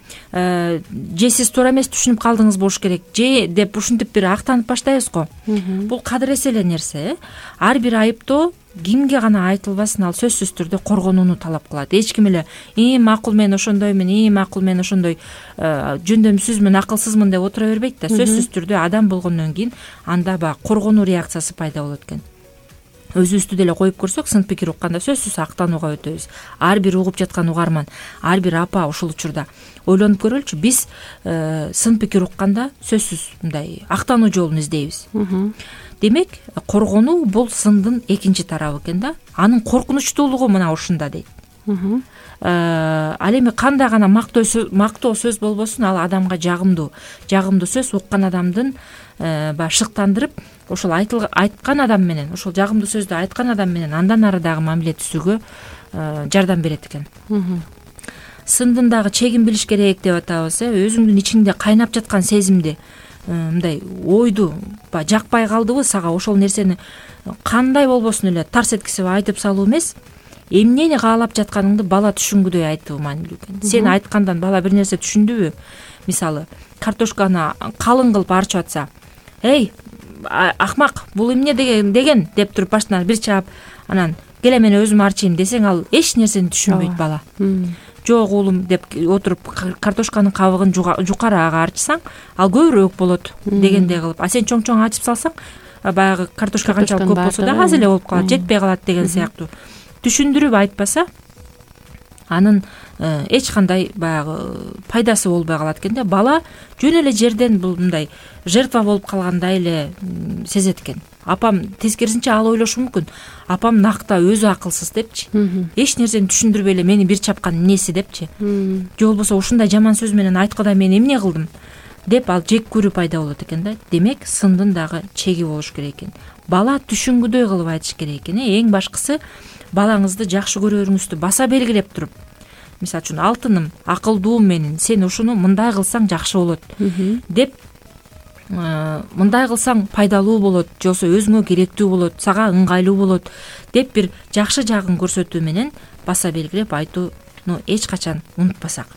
же сиз туура эмес түшүнүп калдыңыз болуш керек, же деп ушинтип бир актанып баштайбыз го. Бул кадыресе эле нерсе, э? Ар бир айыптоо кимге гана айтылбасын, ал сөзсүз түрдө коргонууну талап кылат. Эч ким эле "И макул мен ошондоймун, и макул мен ошондой жөндөмсүзмүн, акылсызмын" деп отура бербейт да. Сөзсүз түрдө адам болгондон кийин анда баягы коргонуу реакциясы пайда болот экен. Өзүбүздү деле коюп көрсөк, сын пикир укканда сөзсүз актанууга өтөбүз. Ар бир угуп жаткан угарман, ар бир апа ушул учурда ойлонуп көрөлүчү, биз сын пикир укканда сөзсүз мындай актануу жолун издейбиз. Демек, коргонуу бул сындын экинчи тарабы экен да. Анын коркунучтуулугу мына ушунда дейт. Ал эми кандай гана мактоо сөз болбосун, ал адамга жагымдуу. Жагымдуу сөз уккан адамдын баягы шыктандырып, ошол айткан адам менен, ошол жагымдуу сөздү айткан адам менен андан ары дагы мамиле түзүүгө жардам берет экен. Сындын дагы чегин билиш керек деп атабыз. Өзүңдүн ичиңде кайнап жаткан сезимди, мындай ойду жакпай калдыбы сага, ошол нерсени кандай болбосун эле тарс эткизип айтып салуу эмес, эмнени каалап жатканыңды бала түшүнгүдөй айтуу маанилүү экен. Сен айткандан бала бир нерсе түшүндүбү? Мисалы, картошканы калың кылып арчып атса, эй, акмак, бул эмне деген деген деп туруп башынан бир чаап, анан келе мен өзүм арчыйм десең, ал эч нерсени түшүнбөйт бала. Жок уулум деп отуруп картошканын кабыгын жукарыраак арчысаң, ал көбүрөөк болот дегендей кылып. А сен чоң-чоң ачып салсаң, баягы картошка канчалык көп болсо да аз эле болуп калат, жетпей калат деген сыяктуу. Түшүндүрүп айтпаса, анын эч кандай баягы пайдасы болбой калат экен да. Бала жөн эле жерден бул мындай жертва болуп калгандай эле сезет экен. Апам тескерисинче ал ойлошу мүмкүн. Апам накта өзү акылсыз депчи. Эч нерсени түшүндүрбөй эле мени бир чапкан эмнеси депчи. Же болбосо ушундай жаман сөз менен айтканда мен эмне кылдым деп ал жек көрүү пайда болот экен да. Демек, сындын дагы чеги болуш керек экен. Бала түшүнгүдөй кылып айтыш керек экен. Эң башкысы, балаңызды жакшы көрөрүңүздү баса белгилеп туруп, мисалы үчүн, алтыным, акылдуум менин, сен ушуну мындай кылсаң жакшы болот деп, мындай кылсаң пайдалуу болот, же болбосо өзүңө керектүү болот, сага ыңгайлуу болот деп бир жакшы жагын көрсөтүү менен баса белгилеп айтууну эч качан унутпасак.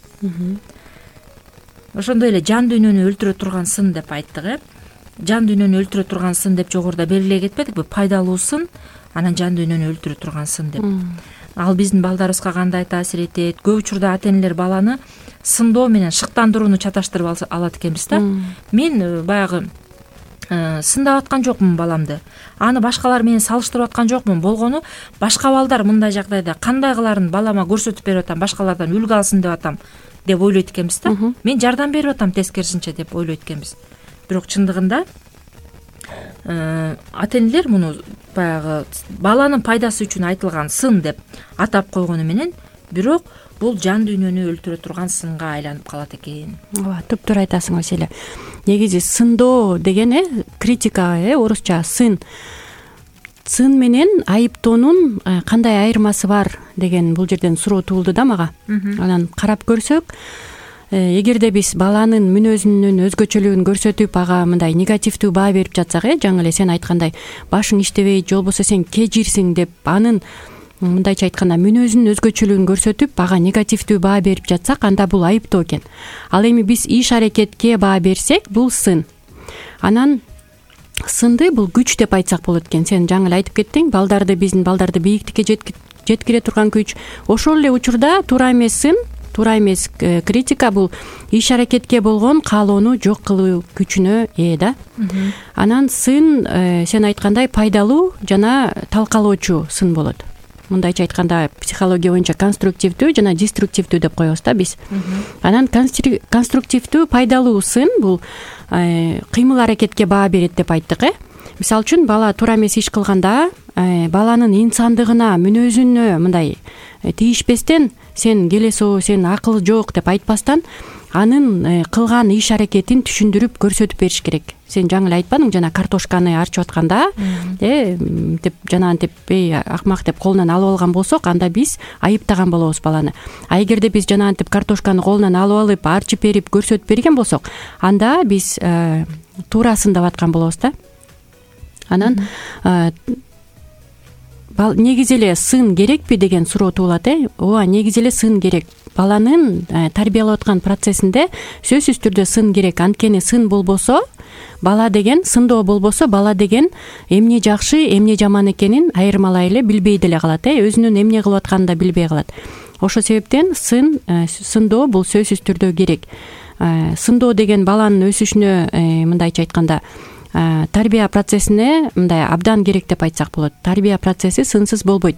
Ошондой эле жан дүйнөнү өлтүрө турган сын деп айттык, э? Жан дүйнөнү өлтүрө турган сын деп жогоруда белгилей кетпедикпи? Пайдалуу сын, анан жан дүйнөнү өлтүрө турган сын деп. Ал биздин балдарыбызга кандай таасир этет? Көп учурда ата-энелер баланы сындоо менен шыктандырууну чаташтырып алат экенбиз да. Мен баягы сындап аткан жокмун баламды. Аны башкалар менен салыштырып аткан жокмун. Болгону башка балдар мындай жагдайда кандай кыларын балама көрсөтүп берип атам, башкалардан үлгү алсын деп атам деп ойлойт экенбиз да. Мен жардам берип атам тескерисинче деп ойлойт экенбиз. Бирок чындыгында ата-энелер муну баягы баланын пайдасы үчүн айтылган сын деп атап койгону менен, бирок бул жан дүйнөнү өлтүрө турган сынга айланып калат экен. Ооба, туптуура айтасың Василия. Негизи сындоо деген э критика, э орусча сын. Сын менен айыптоонун кандай айырмасы бар деген бул жерден суроо туулду да мага. Анан карап көрсөк, эгерде биз баланын мүнөзүнүн өзгөчөлүгүн көрсөтүп, ага мындай негативдүү баа берип жатсак, э жаңы эле сен айткандай, башың иштебейт, же болбосо сен кежирсиң деп, анын мындайча айтканда мүнөзүнүн өзгөчөлүгүн көрсөтүп, ага негативдүү баа берип жатсак, анда бул айыптоо экен. Ал эми биз иш аракетке баа берсек, бул сын. Анан сынды бул күч деп айтсак болот экен. Сен жаңы эле айтып кеттиң, балдарды, биздин балдарды бийиктикке жеткире турган күч. Ошол эле учурда туура эмес сын, туура эмес критика бул иш аракетке болгон каалоону жок кылуу күчүнө ээ да. Анан сын, сен айткандай, пайдалуу жана талкалоочу сын болот. Мындайча айтканда, психология боюнча конструктивдүү жана деструктивдүү деп коебуз да биз. Анан конструктивдүү, пайдалуу сын бул кыймыл аракетке баа берет деп айттык, э? Мисалы үчүн, бала туура эмес иш кылганда, баланын инсандыгына, мүнөзүнө мындай тийишпестен, сен келесоо, сен акыл жок деп айтпастан, анын кылган иш аракетин түшүндүрүп көрсөтүп бериш керек. Сен жаңы эле айтпадың, жана картошканы арчып атканда, э деп жанагынтип эй акмак деп колунан алып алган болсок, анда биз айыптаган болобуз баланы. А эгерде биз жанагынтип картошканы колунан алып алып, арчып берип, көрсөтүп берген болсок, анда биз туура сындап аткан болобуз да. Анан негизи эле сын керекпи деген суроо туулат, э? Ооба, негизи эле сын керек. Баланын тарбиялап аткан процессинде сөзсүз түрдө сын керек. Анткени сын болбосо, бала деген, сындоо болбосо, бала деген эмне жакшы, эмне жаман экенин айырмалай эле билбей деле калат, э? Өзүнүн эмне кылып атканын да билбей калат. Ошол себептен сын, сындоо бул сөзсүз түрдө керек. Сындоо деген баланын өсүшүнө, мындайча айтканда, тарбия процессине мындай абдан керек деп айтсак болот. Тарбия процесси сынсыз болбойт.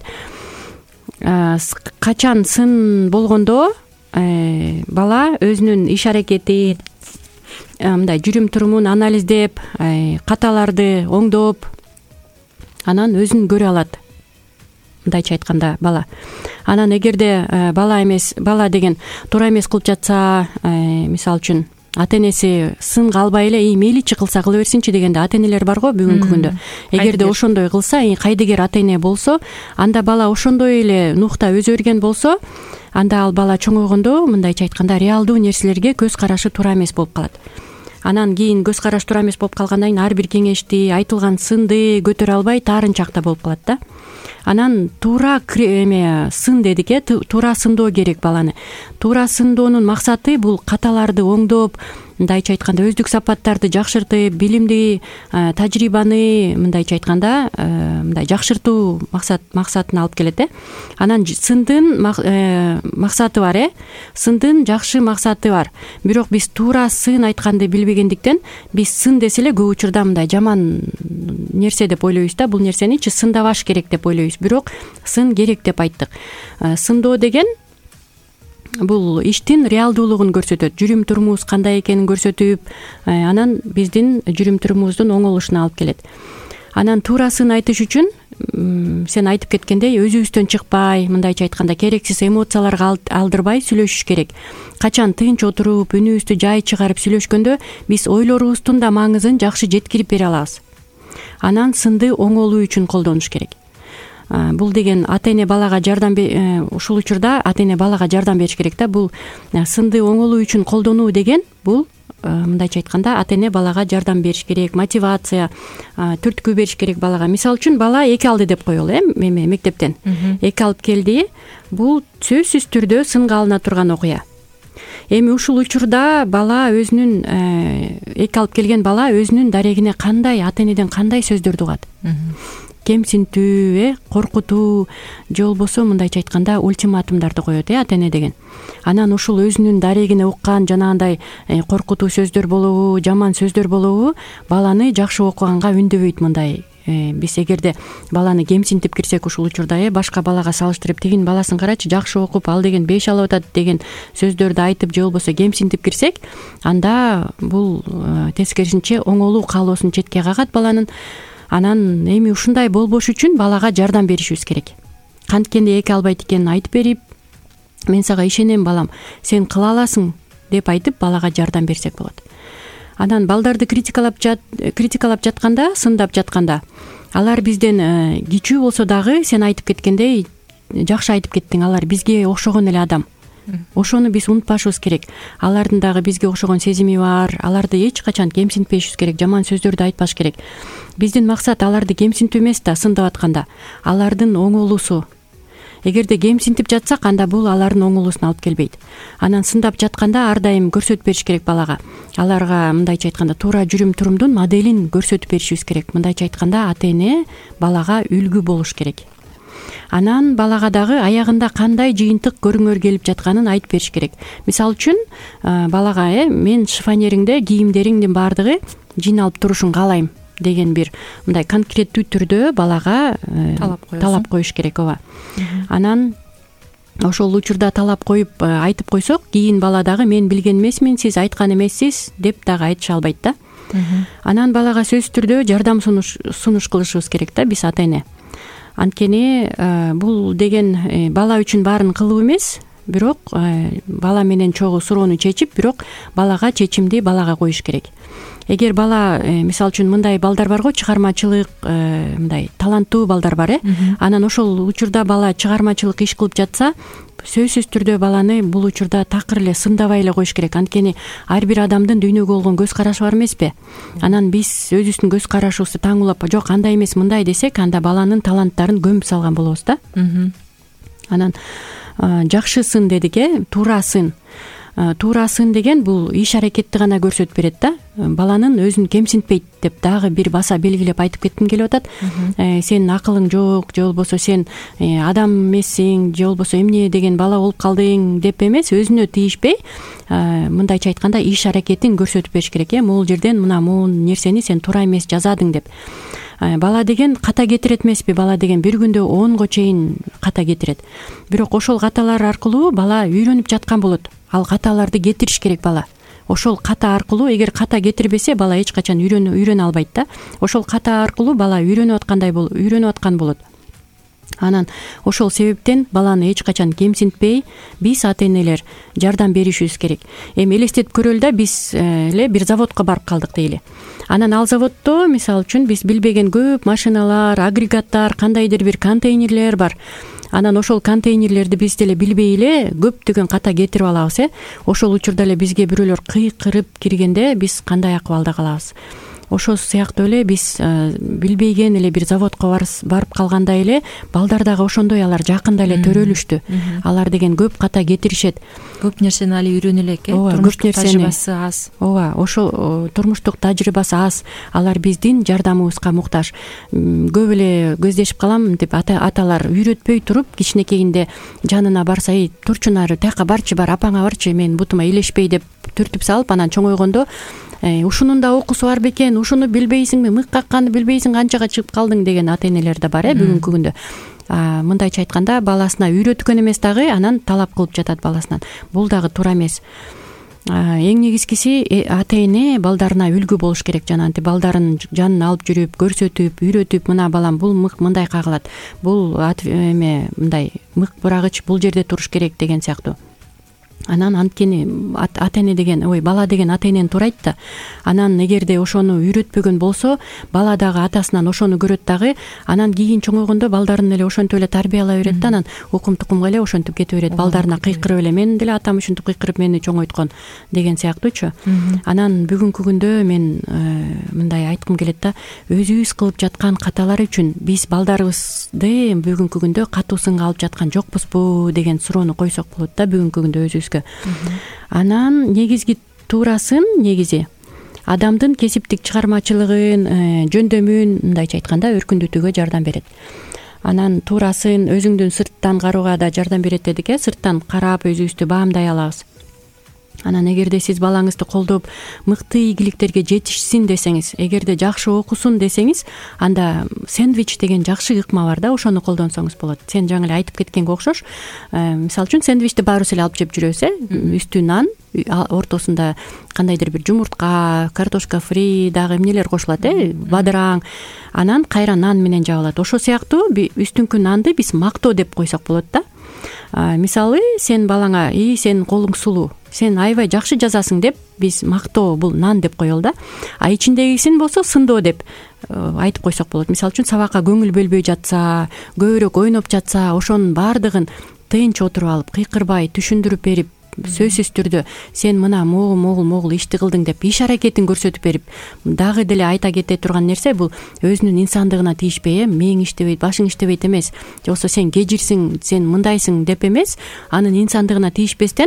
Качан сын болгондо бала өзүнүн иш аракети, мындай жүрүм турумун анализдеп, каталарды оңдоп, анан өзүн көрө алат. Мындайча айтканда бала. Анан эгерде бала эмес, бала деген туура эмес кылып жатса, мисалы үчүн ата энеси сын калбай эле ий мейличи кылса кыла берсинчи дегенде ата энелер бар го бүгүнкү күндө. Эгерде ошондой кылса, кайдыгер ата эне болсо, анда бала ошондой эле нукта өзө өргөн болсо, анда ал бала чоңойгондо мындайча айтканда реалдуу нерселерге көз карашы туура эмес болуп калат. Анан кийин көз караш туура эмес болуп калгандан кийин ар бир кеңешти, айтылган сынды көтөрө албай таарынчакта болуп калат да. Анан туура эме сын дедик э, туура сындоо керек баланы. Туура сындоонун максаты бул каталарды оңдоп, мындайча айтканда өздүк сапаттарды жакшыртып, билимди, тажрыйбаны мындайча айтканда мындай жакшыртуу максат максатына алып келет э. Анан сындын максаты бар э. Сындын жакшы максаты бар. Бирок биз туура сын айтканды билбегендиктен биз сын десе эле көп учурда мындай жаман нерсе деп ойлойбуз да. Бул нерсеничи сындабаш керек деп ойлойбуз. Бирок сын керек деп айттык. Сындоо деген бул иштин реалдуулугун көрсөтөт, жүрүм турумубуз кандай экенин көрсөтүп, анан биздин жүрүм турумубуздун оңолушуна алып келет. Анан туура сын айтыш үчүн сен айтып кеткендей өзүбүздөн чыкпай, мындайча айтканда керексиз эмоцияларга алдырбай сүйлөшүш керек. Качан тынч отуруп, үнүбүздү жай чыгарып сүйлөшкөндө биз ойлорубуздун да маңызын жакшы жеткирип бере алабыз. Анан сынды оңолуу үчүн колдонуш керек. Бул деген ата эне балага жардам ушул учурда ата эне балага жардам бериш керек да. Бул сынды оңолуу үчүн колдонуу деген бул мындайча айтканда ата эне балага жардам бериш керек, мотивация, түрткү бериш керек балага. Мисалы үчүн бала эки алды деп коелу э, эме мектептен. Эки алып келди. Бул сөзсүз түрдө сынга алына турган окуя. Эми ушул учурда бала өзүнүн эки алып келген бала өзүнүн дарегине кандай ата энеден кандай сөздөрдү угат? Кемсинтүү, э, коркутуу, же болбосо мындайча айтканда ультиматумдарды коет э ата эне деген. Анан ушул өзүнүн дарегине уккан жанагындай коркутуу сөздөр болобу, жаман сөздөр болобу, баланы жакшы окуганга үндөбөйт мындай. Биз эгерде баланы кемсинтип кирсек ушул учурда э башка балага салыштырып, тигин баласын карачы жакшы окуп, ал деген беш алып атат деген сөздөрдү айтып, же болбосо кемсинтип кирсек, анда бул тескерисинче оңолуу каалоосун четке кагат баланын. Анан эми ушундай болбош үчүн балага жардам беришибиз керек. Канткенде эки албайт экенин айтып берип, мен сага ишенем балам, сен кыла аласың деп айтып балага жардам берсек болот. Анан балдарды критикалап жат критикалап жатканда, сындап жатканда, алар бизден кичүү болсо дагы сен айтып кеткендей жакшы айтып кеттиң, алар бизге окшогон эле адам. Ошону биз унутпашыбыз керек. Алардын дагы бизге окшогон сезими бар. Аларды эч качан кемсинтпешибиз керек, жаман сөздөрдү айтпаш керек. Биздин максат аларды кемсинтүү эмес да, сындап атканда алардын оңолуусу. Эгерде кемсинтип жатсак, анда бул алардын оңолуусуна алып келбейт. Анан сындап жатканда ар дайым көрсөтүп бериш керек балага. Аларга мындайча айтканда туура жүрүм турумдун моделин көрсөтүп беришибиз керек. Мындайча айтканда ата эне балага үлгү болуш керек. Анан балага дагы аягында кандай жыйынтык көрүңөр келип жатканын айтып бериш керек. Мисалы үчүн балага э мен шифонериңде кийимдериңдин баардыгы жыйналып турушун каалайм деген бир мындай конкреттүү түрдө балага талап коюш керек. Ооба. Анан ошол учурда талап коюп айтып койсок, кийин бала дагы мен билген эмесмин, сиз айткан эмессиз деп дагы айтыша албайт да. Анан балага сөзсүз түрдө жардам сунуш сунуш кылышыбыз керек да биз ата эне. Анткени бул деген бала үчүн баарын кылуу эмес, бирок бала менен чогуу суроону чечип, бирок балага чечимди балага коюш керек. Эгер бала мисалы үчүн мындай балдар бар го, чыгармачылык мындай таланттуу балдар бар э. Анан ошол учурда бала чыгармачылык иш кылып жатса, сөзсүз түрдө баланы бул учурда такыр эле сындабай эле коюш керек. Анткени ар бир адамдын дүйнөгө болгон көз карашы бар эмеспи? Анан биз өзүбүздүн көз карашыбызды таңуулап, жок андай эмес мындай десек, анда баланын таланттарын көмүп салган болобуз да. Анан жакшы сын дедик э, туура сын. Туура сын деген бул иш аракетти гана көрсөтүп берет да. Баланын өзүн кемсинтпейт деп дагы бир баса белгилеп айтып кетким келип атат. Сен акылың жок, же болбосо сен адам эмессиң, же болбосо эмне деген бала болуп калдың деп эмес, өзүнө тийишпей, мындайча айтканда иш аракетин көрсөтүп бериш керек э. Могул жерден мына могул нерсени сен туура эмес жазадың деп. Бала деген ката кетирет эмеспи? Бала деген бир күндө онго чейин ката кетирет. Бирок ошол каталар аркылуу бала үйрөнүп жаткан болот. Ал каталарды кетириш керек бала. Ошол ката аркылуу, эгер ката кетирбесе, бала эч качан үйрөнө үйрөнө албайт да. Ошол ката аркылуу бала үйрөнүп аткандай болуп, үйрөнүп аткан болот. Анан ошол себептен баланы эч качан кемсинтпей биз ата энелер жардам беришибиз керек. Эми элестетип көрөлү да, биз эле бир заводко барып калдык дейли. Анан ал заводдо мисалы үчүн биз билбеген көп машиналар, агрегаттар, кандайдыр бир контейнерлер бар. Анан ошол контейнерлерди биз деле билбей эле көптөгөн ката кетирип алабыз. э Ошол учурда эле бизге бирөөлөр кыйкырып киргенде биз кандай акыбалда калабыз? Ошол сыяктуу эле биз билбеген эле бир заводко барып калгандай эле балдар дагы ошондой, алар жакында эле төрөлүштү. Алар деген көп ката кетиришет. Көп нерсени али үйрөнө элек, э Ооба, турмуштук тажрыйбасы аз. Ооба, ошол турмуштук тажрыйбасы аз. Алар биздин жардамыбызга муктаж. Көп эле көздөшүп калам деп аталар үйрөтпөй туруп, кичинекейинде жанына барса, "Эй, турчу нары, тияка барчы, бар апаңа барчы, мен бутума илешпей" деп түртүп салып, анан чоңойгондо ушунун да окуусу бар бекен, ушуну билбейсиңби, мык какканды билбейсиң, канчага чыгып калдың деген ата энелер да бар э бүгүнкү күндө. Мындайча айтканда, баласына үйрөткөн эмес дагы, анан талап кылып жатат баласынан. Бул дагы туура эмес. Эң негизгиси ата эне балдарына үлгү болуш керек. Жанагынтип балдарын жанына алып жүрүп, көрсөтүп, үйрөтүп, мына балам бул мык мындай кагылат, бул эме мындай мык бурагыч бул жерде туруш керек деген сыяктуу. Анан анткени ата эне деген, ой, бала деген ата энени турайт да. Анан эгерде ошону үйрөтпөгөн болсо, бала дагы атасынан ошону көрөт дагы. Анан кийин чоңойгондо балдарын эле ошентип эле тарбиялай берет да, анан укум тукумга эле ошентип кете берет. Балдарына кыйкырып эле, менин деле атам ушинтип кыйкырып мени чоңойткон деген сыяктуучу. Анан бүгүнкү күндө мен мындай айткым келет да, өзүбүз кылып жаткан каталар үчүн биз балдарыбызды бүгүнкү күндө катуу сынга алып жаткан жокпузбу деген суроону койсок болот да бүгүнкү күндө өзүбүзгө. Анан негизги туурасын, негизи адамдын кесиптик чыгармачылыгын, жөндөмүн, мындайча айтканда, өркүндөтүүгө жардам берет. Анан туурасын өзүңдүн сырттан кароога да жардам берет дедик, э сырттан карап өзүбүздү баамдай алабыз. Анан эгерде сиз балаңызды колдоп, мыкты ийгиликтерге жетишсин десеңиз, эгерде жакшы окусун десеңиз, анда сэндвич деген жакшы ыкма бар да, ошону колдонсоңуз болот. Сен жаңы эле айтып кеткенге окшош. Мисалы үчүн сэндвичти баарыбыз эле алып жеп жүрөбүз, э үстү нан, ортосунда кандайдыр бир жумуртка, картошка фри, дагы эмнелер кошулат, э бадыраң. Анан кайра нан менен жабылат. Ошол сыяктуу үстүнкү нанды биз мактоо деп койсок болот да. Мисалы, сен балаңа, "И, сен колуң сулуу, сен аябай жакшы жазасың" деп биз мактоо, бул нан деп коелу да. А ичиндегисин болсо сындоо деп айтып койсок болот. Мисалы үчүн сабакка көңүл бөлбөй жатса, көбүрөөк ойноп жатса, ошонун баардыгын тынч отуруп алып, кыйкырбай түшүндүрүп берип, сөзсүз түрдө сен мына могул могул могул ишти кылдың деп иш аракетин көрсөтүп берип, дагы деле айта кете турган нерсе, бул өзүнүн инсандыгына тийишпей, э мээң иштебейт, башың иштебейт эмес, же болбосо сен кежирсиң, сен мындайсың деп эмес, анын инсандыгына тийишпестен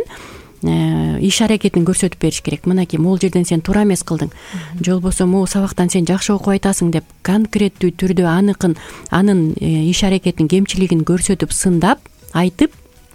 иш аракетин көрсөтүп бериш керек. Мынакей, могул жерден сен туура эмес кылдың, же болбосо могул сабактан сен жакшы окуп айтасың деп конкреттүү түрдө аныкын, анын иш аракетин, кемчилигин көрсөтүп, сындап, айтып,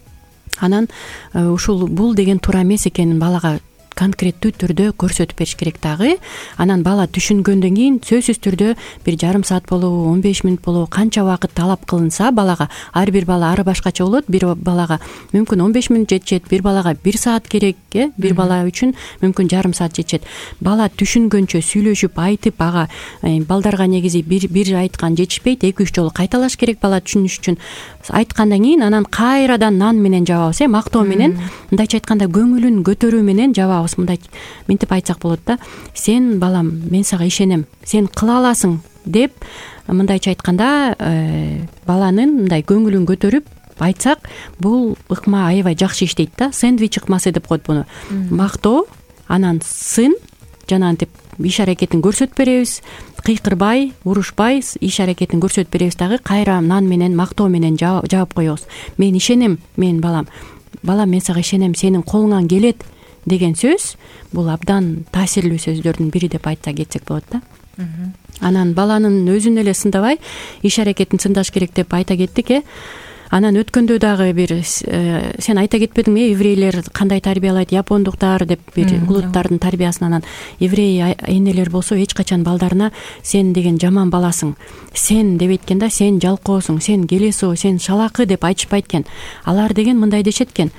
анан ушул бул деген туура эмес экенин балага конкреттүү түрдө көрсөтүп бериш керек дагы. Анан бала түшүнгөндөн кийин сөзсүз түрдө бир жарым саат болобу, он беш мүнөт болобу, канча убакыт талап кылынса балага, ар бир бала ар башкача болот. Бир балага мүмкүн он беш мүнөт жетишет, бир балага бир саат керек, э бир бала үчүн мүмкүн жарым саат жетишет. Бала түшүнгөнчө сүйлөшүп, айтып, ага балдарга негизи бир бир айткан жетишпейт, эки үч жолу кайталаш керек бала түшүнүш үчүн. Айткандан кийин анан кайрадан нан менен жабабыз, э мактоо менен, мындайча айтканда көңүлүн көтөрүү менен жабабыз. Мындай мынтип айтсак болот да. Сен балам, мен сага ишенем, сен кыла аласың деп, мындайча айтканда, баланын мындай көңүлүн көтөрүп айтсак, бул ыкма аябай жакшы иштейт да. Сэндвич ыкмасы деп коет буну. Мактоо, анан сын, жанагынтип иш аракетин көрсөтүп беребиз, кыйкырбай, урушпай иш аракетин көрсөтүп беребиз дагы, кайра нан менен, мактоо менен жаап коебуз. Мен ишенем, мен балам, балам мен сага ишенем, сенин колуңан келет деген сөз, бул абдан таасирлүү сөздөрдүн бири деп айтса кетсек болот да. Анан баланын өзүн эле сындабай, иш аракетин сындаш керек деп айта кеттик, э. Анан өткөндө дагы бир сен айта кетпедиңби, еврейлер кандай тарбиялайт, япондуктар деп бир улуттардын тарбиясын. Анан еврей энелер болсо эч качан балдарына сен деген жаман баласың, сен деп айткан да, сен жалкоосуң, сен келесоо, сен шалакы деп айтышпайт экен. Алар деген мындай дешет экен: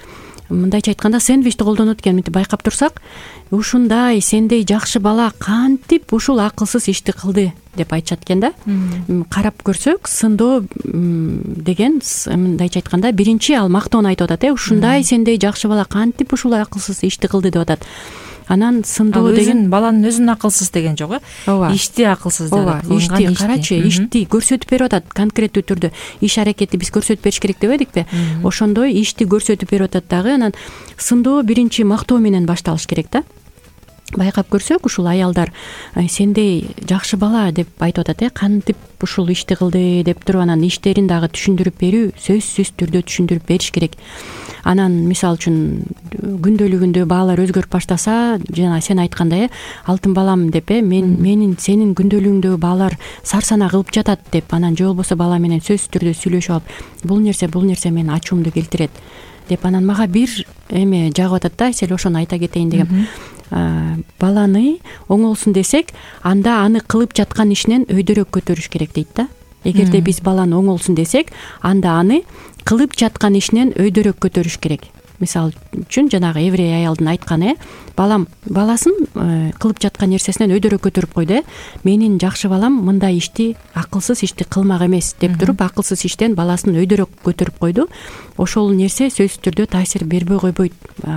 мындайча айтканда сэндвичти колдонот экен. Мынтип байкап турсак, ушундай сендей жакшы бала кантип ушул акылсыз ишти кылды деп айтышат экен да. Карап көрсөк, сындоо деген мындайча айтканда биринчи ал мактоону айтып атат. Э ушундай сендей жакшы бала кантип ушул акылсыз ишти кылды деп атат. Анан сындоо деген баланын өзүн акылсыз деген жок, э? Ооба. Ишти акылсыз деп атат. Ишти карачы, ишти көрсөтүп берип атат. Конкреттүү түрдө иш аракетти биз көрсөтүп бериш керек дебедикпи? Ошондой ишти көрсөтүп берип атат дагы. Анан сындоо биринчи мактоо менен башталыш керек да. Байкап көрсөк, ушул аялдар сендей жакшы бала деп айтып атат, э, кантип ушул ишти кылды деп туруп, анан иштерин дагы түшүндүрүп берүү, сөзсүз түрдө түшүндүрүп бериш керек. Анан мисалы үчүн күндөлүгүндө баалар өзгөрүп баштаса, жана сен айткандай, алтын балам деп, э, мен менин сенин күндөлүгүңдөгү баалар сарсана кылып жатат деп, анан же болбосо бала менен сөзсүз түрдө сүйлөшүп алып, бул нерсе бул нерсе менин ачуумду келтирет деп, анан мага бир эме жагып атат да, эсел ошону айта кетейин дегем. Баланы оңолсун десек, анда аны кылып жаткан ишинен өйдөрөөк көтөрүш керек дейт да. Эгерде биз баланы оңолсун десек, анда аны кылып жаткан ишинен өйдөрөөк көтөрүш керек. Мисалы үчүн жанагы еврей аялдын айтканы, балам баласын кылып жаткан нерсесинен өйдөрөөк көтөрүп койду. Менин жакшы балам мындай ишти, акылсыз ишти кылмак эмес деп туруп, акылсыз иштен баласын өйдөрөөк көтөрүп койду. Ошол нерсе сөзсүз түрдө таасир бербей койбойт.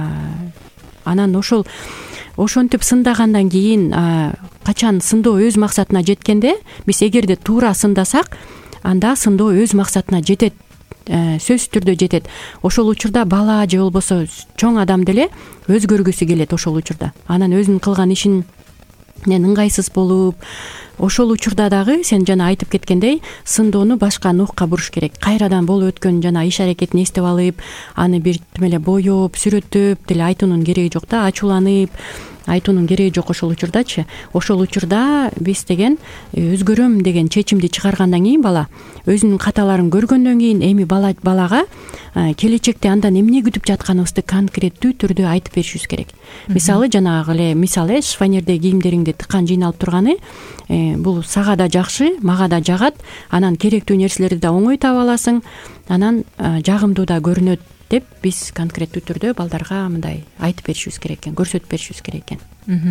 Анан ошол ошентип сындагандан кийин, качан сындоо өз максатына жеткенде, биз эгерде туура сындасак, анда сындоо өз максатына жетет, сөзсүз түрдө жетет. Ошол учурда бала же болбосо чоң адам деле өзгөргүсү келет ошол учурда. Анан өзүнүн кылган ишин ыңгайсыз болуп, ошол учурда дагы сен жана айтып кеткендей, сындоону башка нукка буруш керек. Кайрадан болуп өткөн жана иш аракетин эстеп алып, аны бир эле боёп, сүрөттөп деле айтуунун кереги жок да, ачууланып айтуунун кереги жок ошол учурдачы. Ошол учурда биз деген өзгөрөм деген чечимди чыгаргандан кийин бала өзүнүн каталарын көргөндөн кийин эми бала балага келечекте андан эмне күтүп жатканыбызды конкреттүү түрдө айтып беришибиз керек. Мисалы жанагы эле мисалы э шифонерде кийимдериңди тыккан жыйналып турганы, бул сага да жакшы, мага да жагат, анан керектүү нерселерди да оңой таба аласың, анан жагымдуу да көрүнөт деп биз конкреттүү түрдө балдарга мындай айтып беришибиз керек экен, көрсөтүп беришибиз керек экен.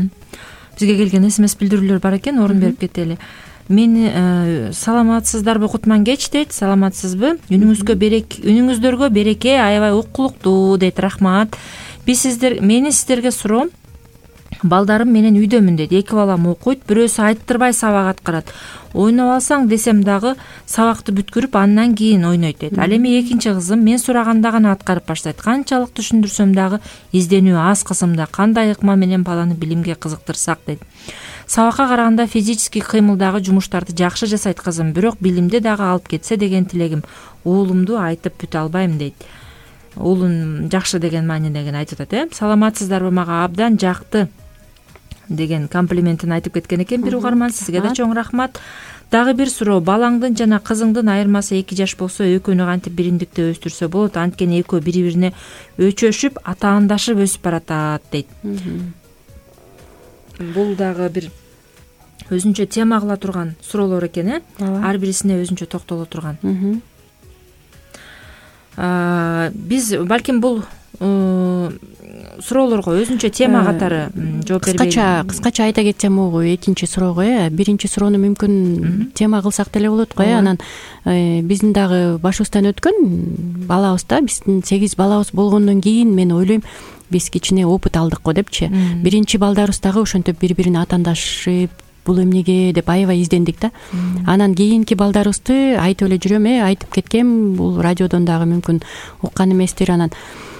Бизге келген смс билдирүүлөр бар экен, орун берип кетели. Мени саламатсыздарбы Кутман кеч дейт, саламатсызбы? Үнүңүзгө берек, үнүңүздөргө береке, аябай укулуктуу дейт, рахмат. Биз сиздер, менин сиздерге суроом, балдарым менен үйдөмүн дейт. Эки балам окуйт, бирөөсү айттырбай сабак аткарат. Ойноп алсаң десем дагы сабакты бүткүрүп андан кийин ойнойт дейт. Ал эми экинчи кызым мен сураганда гана аткарып баштайт. Канчалык түшүндүрсөм дагы изденүү аз кысымда. Кандай ыкма менен баланы билимге кызыктырсак дейт. Сабакка караганда физический кыймылдагы жумуштарды жакшы жасайт кызым, бирок билимди дагы алып кетсе деген тилегим. Уулумду айтып бүтө албайм дейт. Уулун жакшы деген маанидеген айтып атат, э? Саламатсыздарбы, мага абдан жакты деген комплиментин айтып кеткен экен бир угарман. Сизге да чоң рахмат. Дагы бир суроо, балаңдын жана кызыңдын айырмасы эки жаш болсо, экөөнү кантип биримдикте өстүрсө болот? Анткени экөө бири-бирине өчөшүп, атаандашып өсүп баратат дейт. Бул дагы бир өзүнчө тема кыла турган суроолор экен, э? Ар бирисине өзүнчө токтоло турган. Биз балким бул суроолорго өзүнчө тема катары жооп бербей. Кыскача, кыскача айта кетсем могу экинчи суроого, э, биринчи суроону мүмкүн тема кылсак деле болот го, э. Анан биздин дагы башыбыздан өткөн балабызда, биздин сегиз балабыз болгондон кийин мен ойлойм, биз кичине опыт алдык го депчи. Биринчи балдарыбыз дагы ошентип бири-бирине атаандашып, бул эмнеге деп аябай издендик да. Анан кийинки балдарыбызды айтып эле жүрөм, э, айтып кеткем, бул радиодон дагы мүмкүн уккан эместир. Анан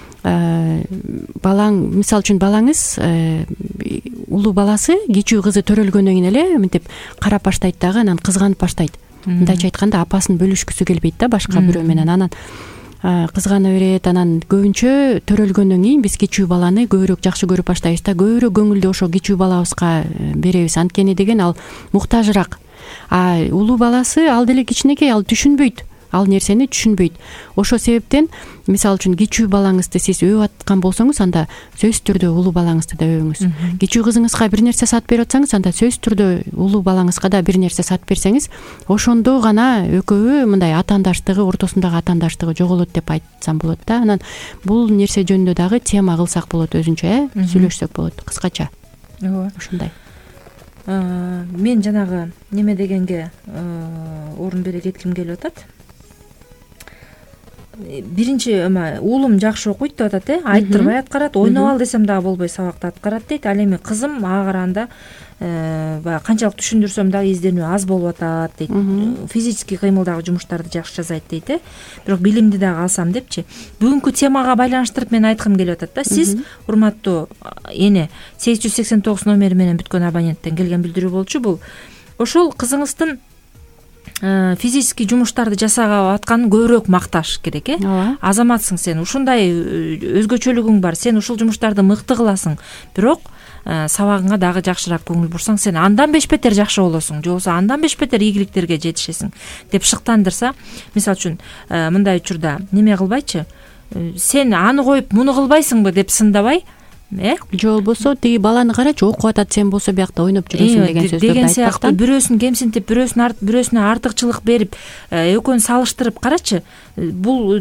балаң, мисалы үчүн балаңыз улуу баласы кичүү кызы төрөлгөндөн кийин эле мынтип карап баштайт дагы, анан кызганып баштайт. Мындайча айтканда апасын бөлүшкүсү келбейт да башка бирөө менен. Анан кызгана берет. Анан көбүнчө төрөлгөндөн кийин биз кичүү баланы көбүрөөк жакшы көрүп баштайбыз да, көбүрөөк көңүлдү ошо кичүү балабызга беребиз. Анткени деген ал муктажыраак. А улуу баласы ал деле кичинекей, ал түшүнбөйт. ал нерсени түшүнбөйт. Ошол себептен мисалы үчүн кичүү балаңызды сиз өбүп аткан болсоңуз, анда сөзсүз түрдө улуу балаңызды да өбүңүз. Кичүү кызыңызга бир нерсе сатып берип атсаңыз, анда сөзсүз түрдө улуу балаңызга да бир нерсе сатып берсеңиз, ошондо гана экөө мындай атаандаштыгы, ортосундагы атаандаштыгы жоголот деп айтсам болот да. Анан бул нерсе жөнүндө дагы тема кылсак болот, өзүнчө э сүйлөшсөк болот кыскача. Ооба, ушундай. Мен жанагы неме дегенге орун бере кетким келип атат. Биринчи эме уулум жакшы окуйт деп атат, э айттырбай аткарат, ойноб ал десем дагы болбой сабакты аткарат дейт. Ал эми кызым ага караганда баягы канчалык түшүндүрсөм дагы изденүү аз болуп атат дейт. Физический кыймылдагы жумуштарды жакшы жасайт дейт, э бирок билимди дагы алсам депчи. Бүгүнкү темага байланыштырып мен айткым келип атат да. Сиз, урматтуу эне, сегиз жүз сексен тогуз номери менен бүткөн абоненттен келген билдирүү болчу. Бул ошол кызыңыздын физический жумуштарды жасап атканын көбүрөөк макташ керек, э азаматсың сен, ушундай өзгөчөлүгүң бар, сен ушул жумуштарды мыкты кыласың, бирок сабагыңа дагы жакшыраак көңүл бурсаң, сен андан беш бетер жакшы болосуң, же болбосо андан беш бетер ийгиликтерге жетишесиң деп шыктандырса. Мисалы үчүн мындай учурда неме кылбайчы, сен аны коюп муну кылбайсыңбы деп сындабай, э же болбосо тиги баланы карачы, окуп атат, сен болсо биякта ойноп жүрөсүң деген сөздөрдү деген айтпастан, сыяктуу бирөөсүн кемсинтип, бирөөсүн арт бирөөсүнө артыкчылык берип, экөөнү салыштырып карачы. Бул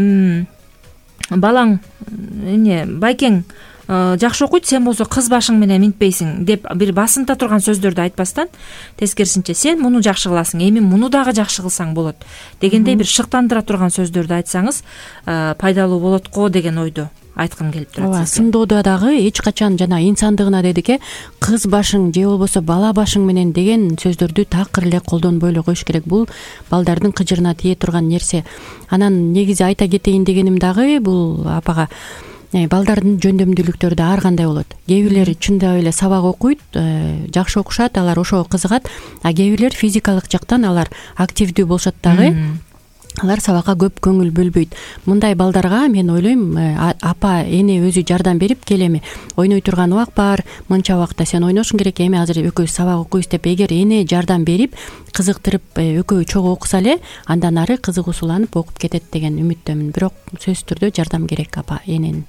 балаң эмне, байкең жакшы окуйт, сен болсо кыз башың менен минтпейсиң деп бир басынта турган сөздөрдү айтпастан, тескерисинче сен муну жакшы кыласың, эми муну дагы жакшы кылсаң болот дегендей бир шыктандыра турган сөздөрдү айтсаңыз пайдалуу болот го деген ойду айткым келип турат. Ооба, сындоодо дагы эч качан жана инсандыгына дедик, э кыз башың же болбосо бала башың менен деген сөздөрдү такыр эле колдонбой эле коюш керек. Бул балдардын кыжырына тие турган нерсе. Анан негизи айта кетейин дегеним дагы, бул апага балдардын жөндөмдүүлүктөрү да ар кандай болот. Кээ бирлери чындап эле сабак окуйт, жакшы окушат, алар ошого кызыгат, а кээ бирлер физикалык жактан алар активдүү болушат дагы, алар сабакка көп көңүл бөлбөйт. Мындай балдарга мен ойлойм, апа, эне өзү жардам берип, келеми ойной турган убак бар, мынча убакта сен ойношуң керек, эми азыр экөөбүз сабак окуйбуз деп, эгер эне жардам берип, кызыктырып, экөө чогуу окуса эле, андан ары кызыгуусуланып окуп кетет деген үмүттөмүн. Бирок сөзсүз түрдө жардам керек апа, эненин.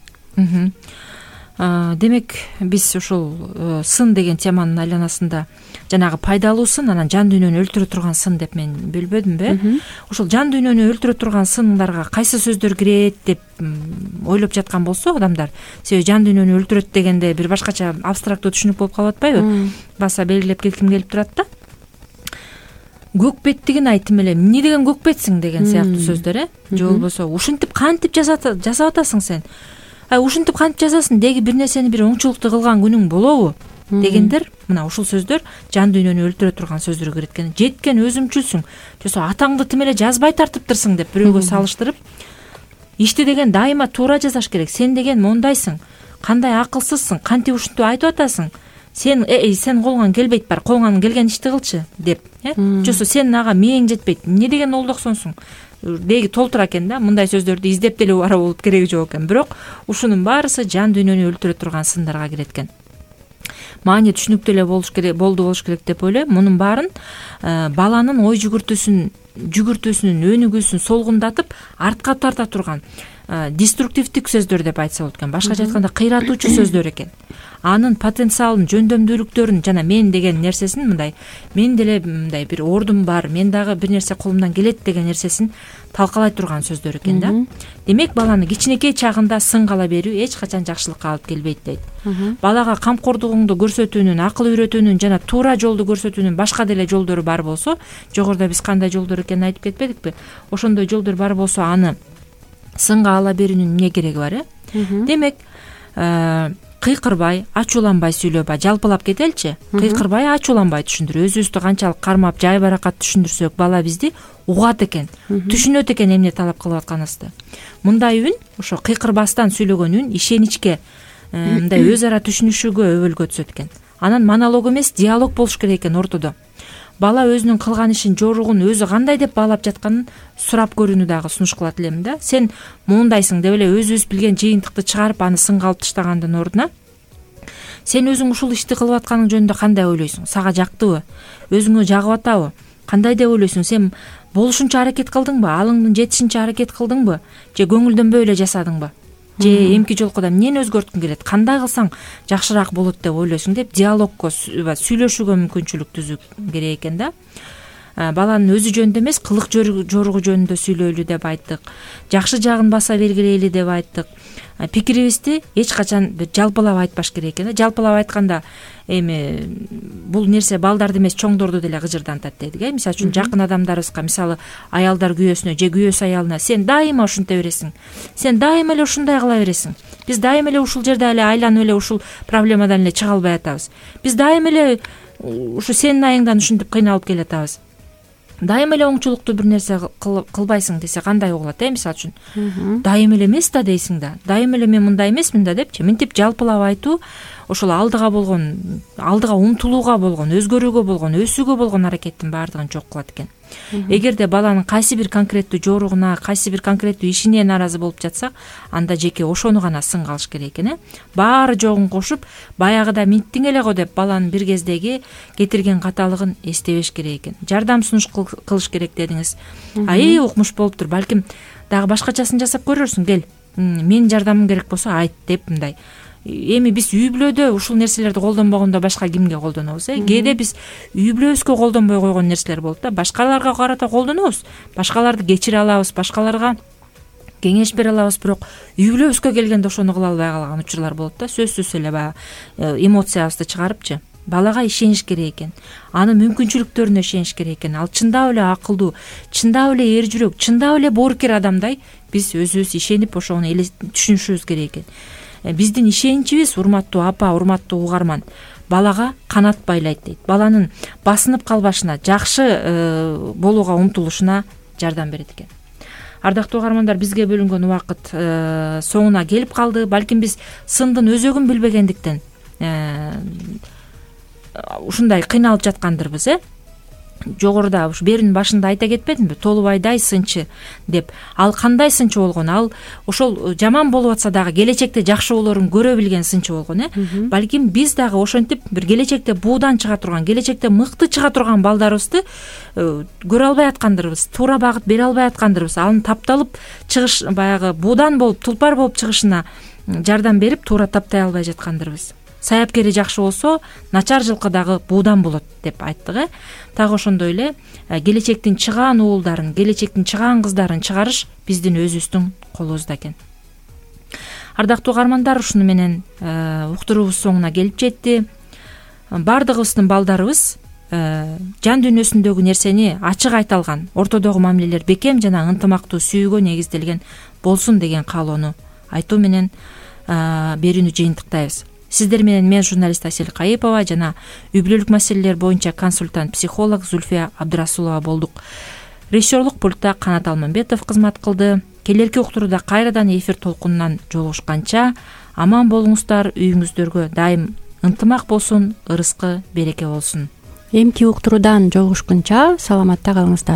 Демек, биз ушул сын деген теманын айланасында жанагы пайдалуу сын, анан жан дүйнөнү өлтүрө турган сын деп мен бөлбөдүмбү? Ушул жан дүйнөнү өлтүрө турган сындарга кайсы сөздөр кирет деп ойлоп жаткан болсо адамдар, себеби жан дүйнөнү өлтүрөт дегенде бир башкача абстрактуу түшүнүк болуп калып атпайбы? Баса белгилеп кетким келип турат да. Көкбеттигин айтым эле, эмне деген көкбетсиң деген сыяктуу сөздөр, э же болбосо ушинтип кантип жасап атасың сен? Ушинтип кантип жасасын, деги бир нерсени бир оңчулукту кылган күнүң болобу дегендер, мына ушул сөздөр жан дүйнөнү өлтүрө турган сөздөр кирет экен. Жеткен өзүмчүлсүң, жосо атаңды тим эле жазбай тартыптырсың деп бирөөгө салыштырып, ишти деген дайыма туура жасаш керек. Сен деген мондайсың, кандай акылсызсың, кантип ушинтип айтып атасың, сен эй сен колуңан келбейт, бар колуңан келген ишти кылчы деп, э жосо сен ага мээң жетпейт, эмне деген олдоксонсуң деги толтура экен да. Мындай сөздөрдү издеп деле бара болуп кереги жок экен. Бирок ушунун баарысы жан дүйнөнү өлтүрө турган сындарга кирет экен. Маани түшүнүктүү эле болуш керек, болду болуш керек деп ойлойм. Мунун баарын баланын ой жүгүртүүсүн жүгүртүүсүнүн өнүгүүсүн солгундатып, артка тарта турган деструктивдик сөздөр деп айтса болот экен. Башкача айтканда кыйратуучу сөздөр экен. Анын потенциалын, жөндөмдүүлүктөрүн жана мен деген нерсесин, мындай мен деле мындай бир ордум бар, мен дагы бир нерсе колумдан келет деген нерсесин талкалай турган сөздөр экен да. Демек, баланы кичинекей чагында сынга ала берүү эч качан жакшылыкка алып келбейт дейт. Балага камкордугуңду көрсөтүүнүн, акыл үйрөтүүнүн жана туура жолду көрсөтүүнүн башка деле жолдору бар болсо, жогоруда биз кандай жолдор экенин айтып кетпедикпи? Ошондой жолдор бар болсо, аны сынга ала берүүнүн эмне кереги бар, э? Демек, кыйкырбай, ачууланбай сүйлөбөй, жалпылап кетеличи. Кыйкырбай, ачууланбай түшүндүр. Өзүбүздү канчалык кармап, жай баракат түшүндүрсөк, бала бизди угат экен, түшүнөт экен эмне талап кылып атканыбызды. Мындай үн, ошо кыйкырбастан сүйлөгөн үн ишеничке, мындай өз ара түшүнүшүүгө өбөлгө түзөт экен. Анан монолог эмес, диалог болуш керек экен ортодо. Бала өзүнүн кылган ишин, жоругун өзү кандай деп баалап жатканын сурап көрүүнү дагы сунуш кылат элем да. Сен моундайсың деп эле өзүбүз билген жыйынтыкты чыгарып, аны сынга алып таштагандын ордуна, сен өзүң ушул ишти кылып атканың жөнүндө кандай ойлойсуң? Сага жактыбы? Өзүңө жагып атабы? Кандай деп ойлойсуң? Сен болушунча аракет кылдыңбы, алыңдын жетишинче аракет кылдыңбы, же көңүлдөнбөй эле жасадыңбы, же эмки жолкуда эмнени өзгөрткүң келет, кандай кылсаң жакшыраак болот деп ойлойсуң деп диалогко, сүйлөшүүгө мүмкүнчүлүк түзүү керек экен да. Баланын өзү жөнүндө эмес, кылык жоругу жөнүндө сүйлөйлү деп айттык. Жакшы жагын баса белгилейли деп айттык. Пикирибизди эч качан жалпылап айтпаш керек экен. Жалпылап айтканда эми бул нерсе балдарды эмес, чоңдорду деле кыжырдантат дедик э. Мисалы үчүн жакын адамдарыбызга, мисалы аялдар күйөөсүнө же күйөөсү аялына сен дайыма ушинте бересиң, сен дайыма эле ушундай кыла бересиң, биз дайыма эле ушул жерде эле айланып эле ушул проблемадан эле чыга албай атабыз, биз дайыма эле ушу сенин айыңдан ушинтип кыйналып келатабыз, дайыма эле оңчулуктуу бир нерсе кылбайсың десе кандай угулат э? Мисалы үчүн дайыма эле эмес да дейсиң да, дайыма эле мен мындай эмесмин да депчи, мынтип жалпылап айтуу ошол алдыга болгон, алдыга умтулууга болгон, өзгөрүүгө болгон, өсүүгө болгон аракеттин баардыгын жок кылат экен. Эгерде баланын кайсы бир конкреттүү жоругуна, кайсы бир конкреттүү ишине нааразы болуп жатсак, анда жеке ошону гана сынга алыш керек экен э. Баары жогун кошуп, баягыда минттиң эле го деп баланын бир кездеги кетирген каталыгын эстебеш керек экен. Жардам сунуш кылыш керек дедиңиз. Ай, укмуш болуптур, балким дагы башкачасын жасап көрөрсүң, кел, менин жардамым керек болсо айт деп мындай. Эми биз үй бүлөдө ушул нерселерди колдонбогондо башка кимге колдонобуз э? Кээде биз үй бүлөбүзгө колдонбой койгон нерселер болот да, башкаларга карата колдонобуз, башкаларды кечире алабыз, башкаларга кеңеш бере алабыз, бирок үй бүлөбүзгө келгенде ошону кыла албай калган учурлар болот да. Сөзсүз эле баягы эмоциябызды чыгарыпчы. Балага ишениш керек экен, анын мүмкүнчүлүктөрүнө ишениш керек экен. Ал чындап эле акылдуу, чындап эле эр жүрөк, чындап эле боорукер адамдай биз өзүбүз ишенип ошону эле түшүнүшүбүз керек экен. Биздин ишеничибиз, урматтуу апа, урматтуу угарман, балага канат байлайт дейт. Баланын басынып калбашына, жакшы болууга умтулушуна жардам берет экен. Ардактуу угармандар, бизге бөлүнгөн убакыт соңуна келип калды. Балким биз сындын өзөгүн билбегендиктен ушундай кыйналып жаткандырбыз э. Жогоруда ушу берүүнүн башында айта кетпедимби, Толубайдай сынчы деп. Ал кандай сынчы болгон? Ал ошол жаман болуп атса дагы келечекте жакшы болоорун көрө билген сынчы болгон э. Балким биз дагы ошентип бир келечекте буудан чыга турган, келечекте мыкты чыга турган балдарыбызды көрө албай аткандырбыз, туура багыт бере албай аткандырбыз. Анын тапталып чыгыш, баягы буудан болуп, тулпар болуп чыгышына жардам берип, туура таптай албай жаткандырбыз. Саяпкери жакшы болсо, начар жылкы дагы буудан болот деп айттык э. Так ошондой эле келечектин чыгаан уулдарын, келечектин чыгаан кыздарын чыгарыш биздин өзүбүздүн колубузда экен. Ардактуу угармандар, ушуну менен уктуруубуз соңуна келип жетти. Бардыгыбыздын балдарыбыз жан дүйнөсүндөгү нерсени ачык айта алган, ортодогу мамилелер бекем жана ынтымактуу сүйүүгө негизделген болсун деген каалоону айтуу менен берүүнү жыйынтыктайбыз. Сиздер менен мен журналист Асель Кайыпова жана үй бүлөлүк маселелер боюнча консультант психолог Зульфия Абдырасулова болдук. Режиссерлук пультта Канат Алмамбетов кызмат кылды. Келерки уктурууда кайрадан эфир толкунунан жолугушканча аман болуңуздар, үйүңүздөргө дайым ынтымак болсун, ырыскы береке болсун. Эмки уктуруудан жолугушкунча саламатта калыңыздар.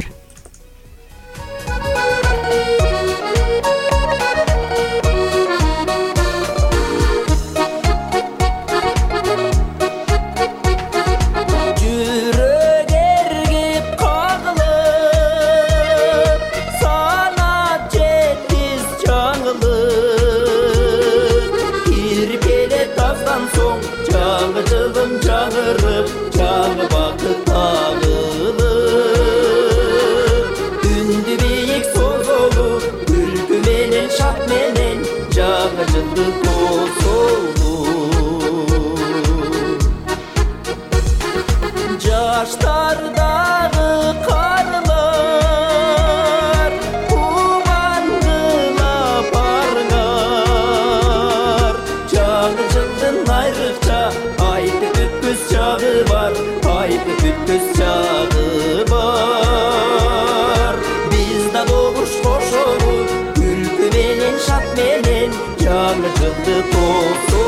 Şat menen, canı jıldı to'su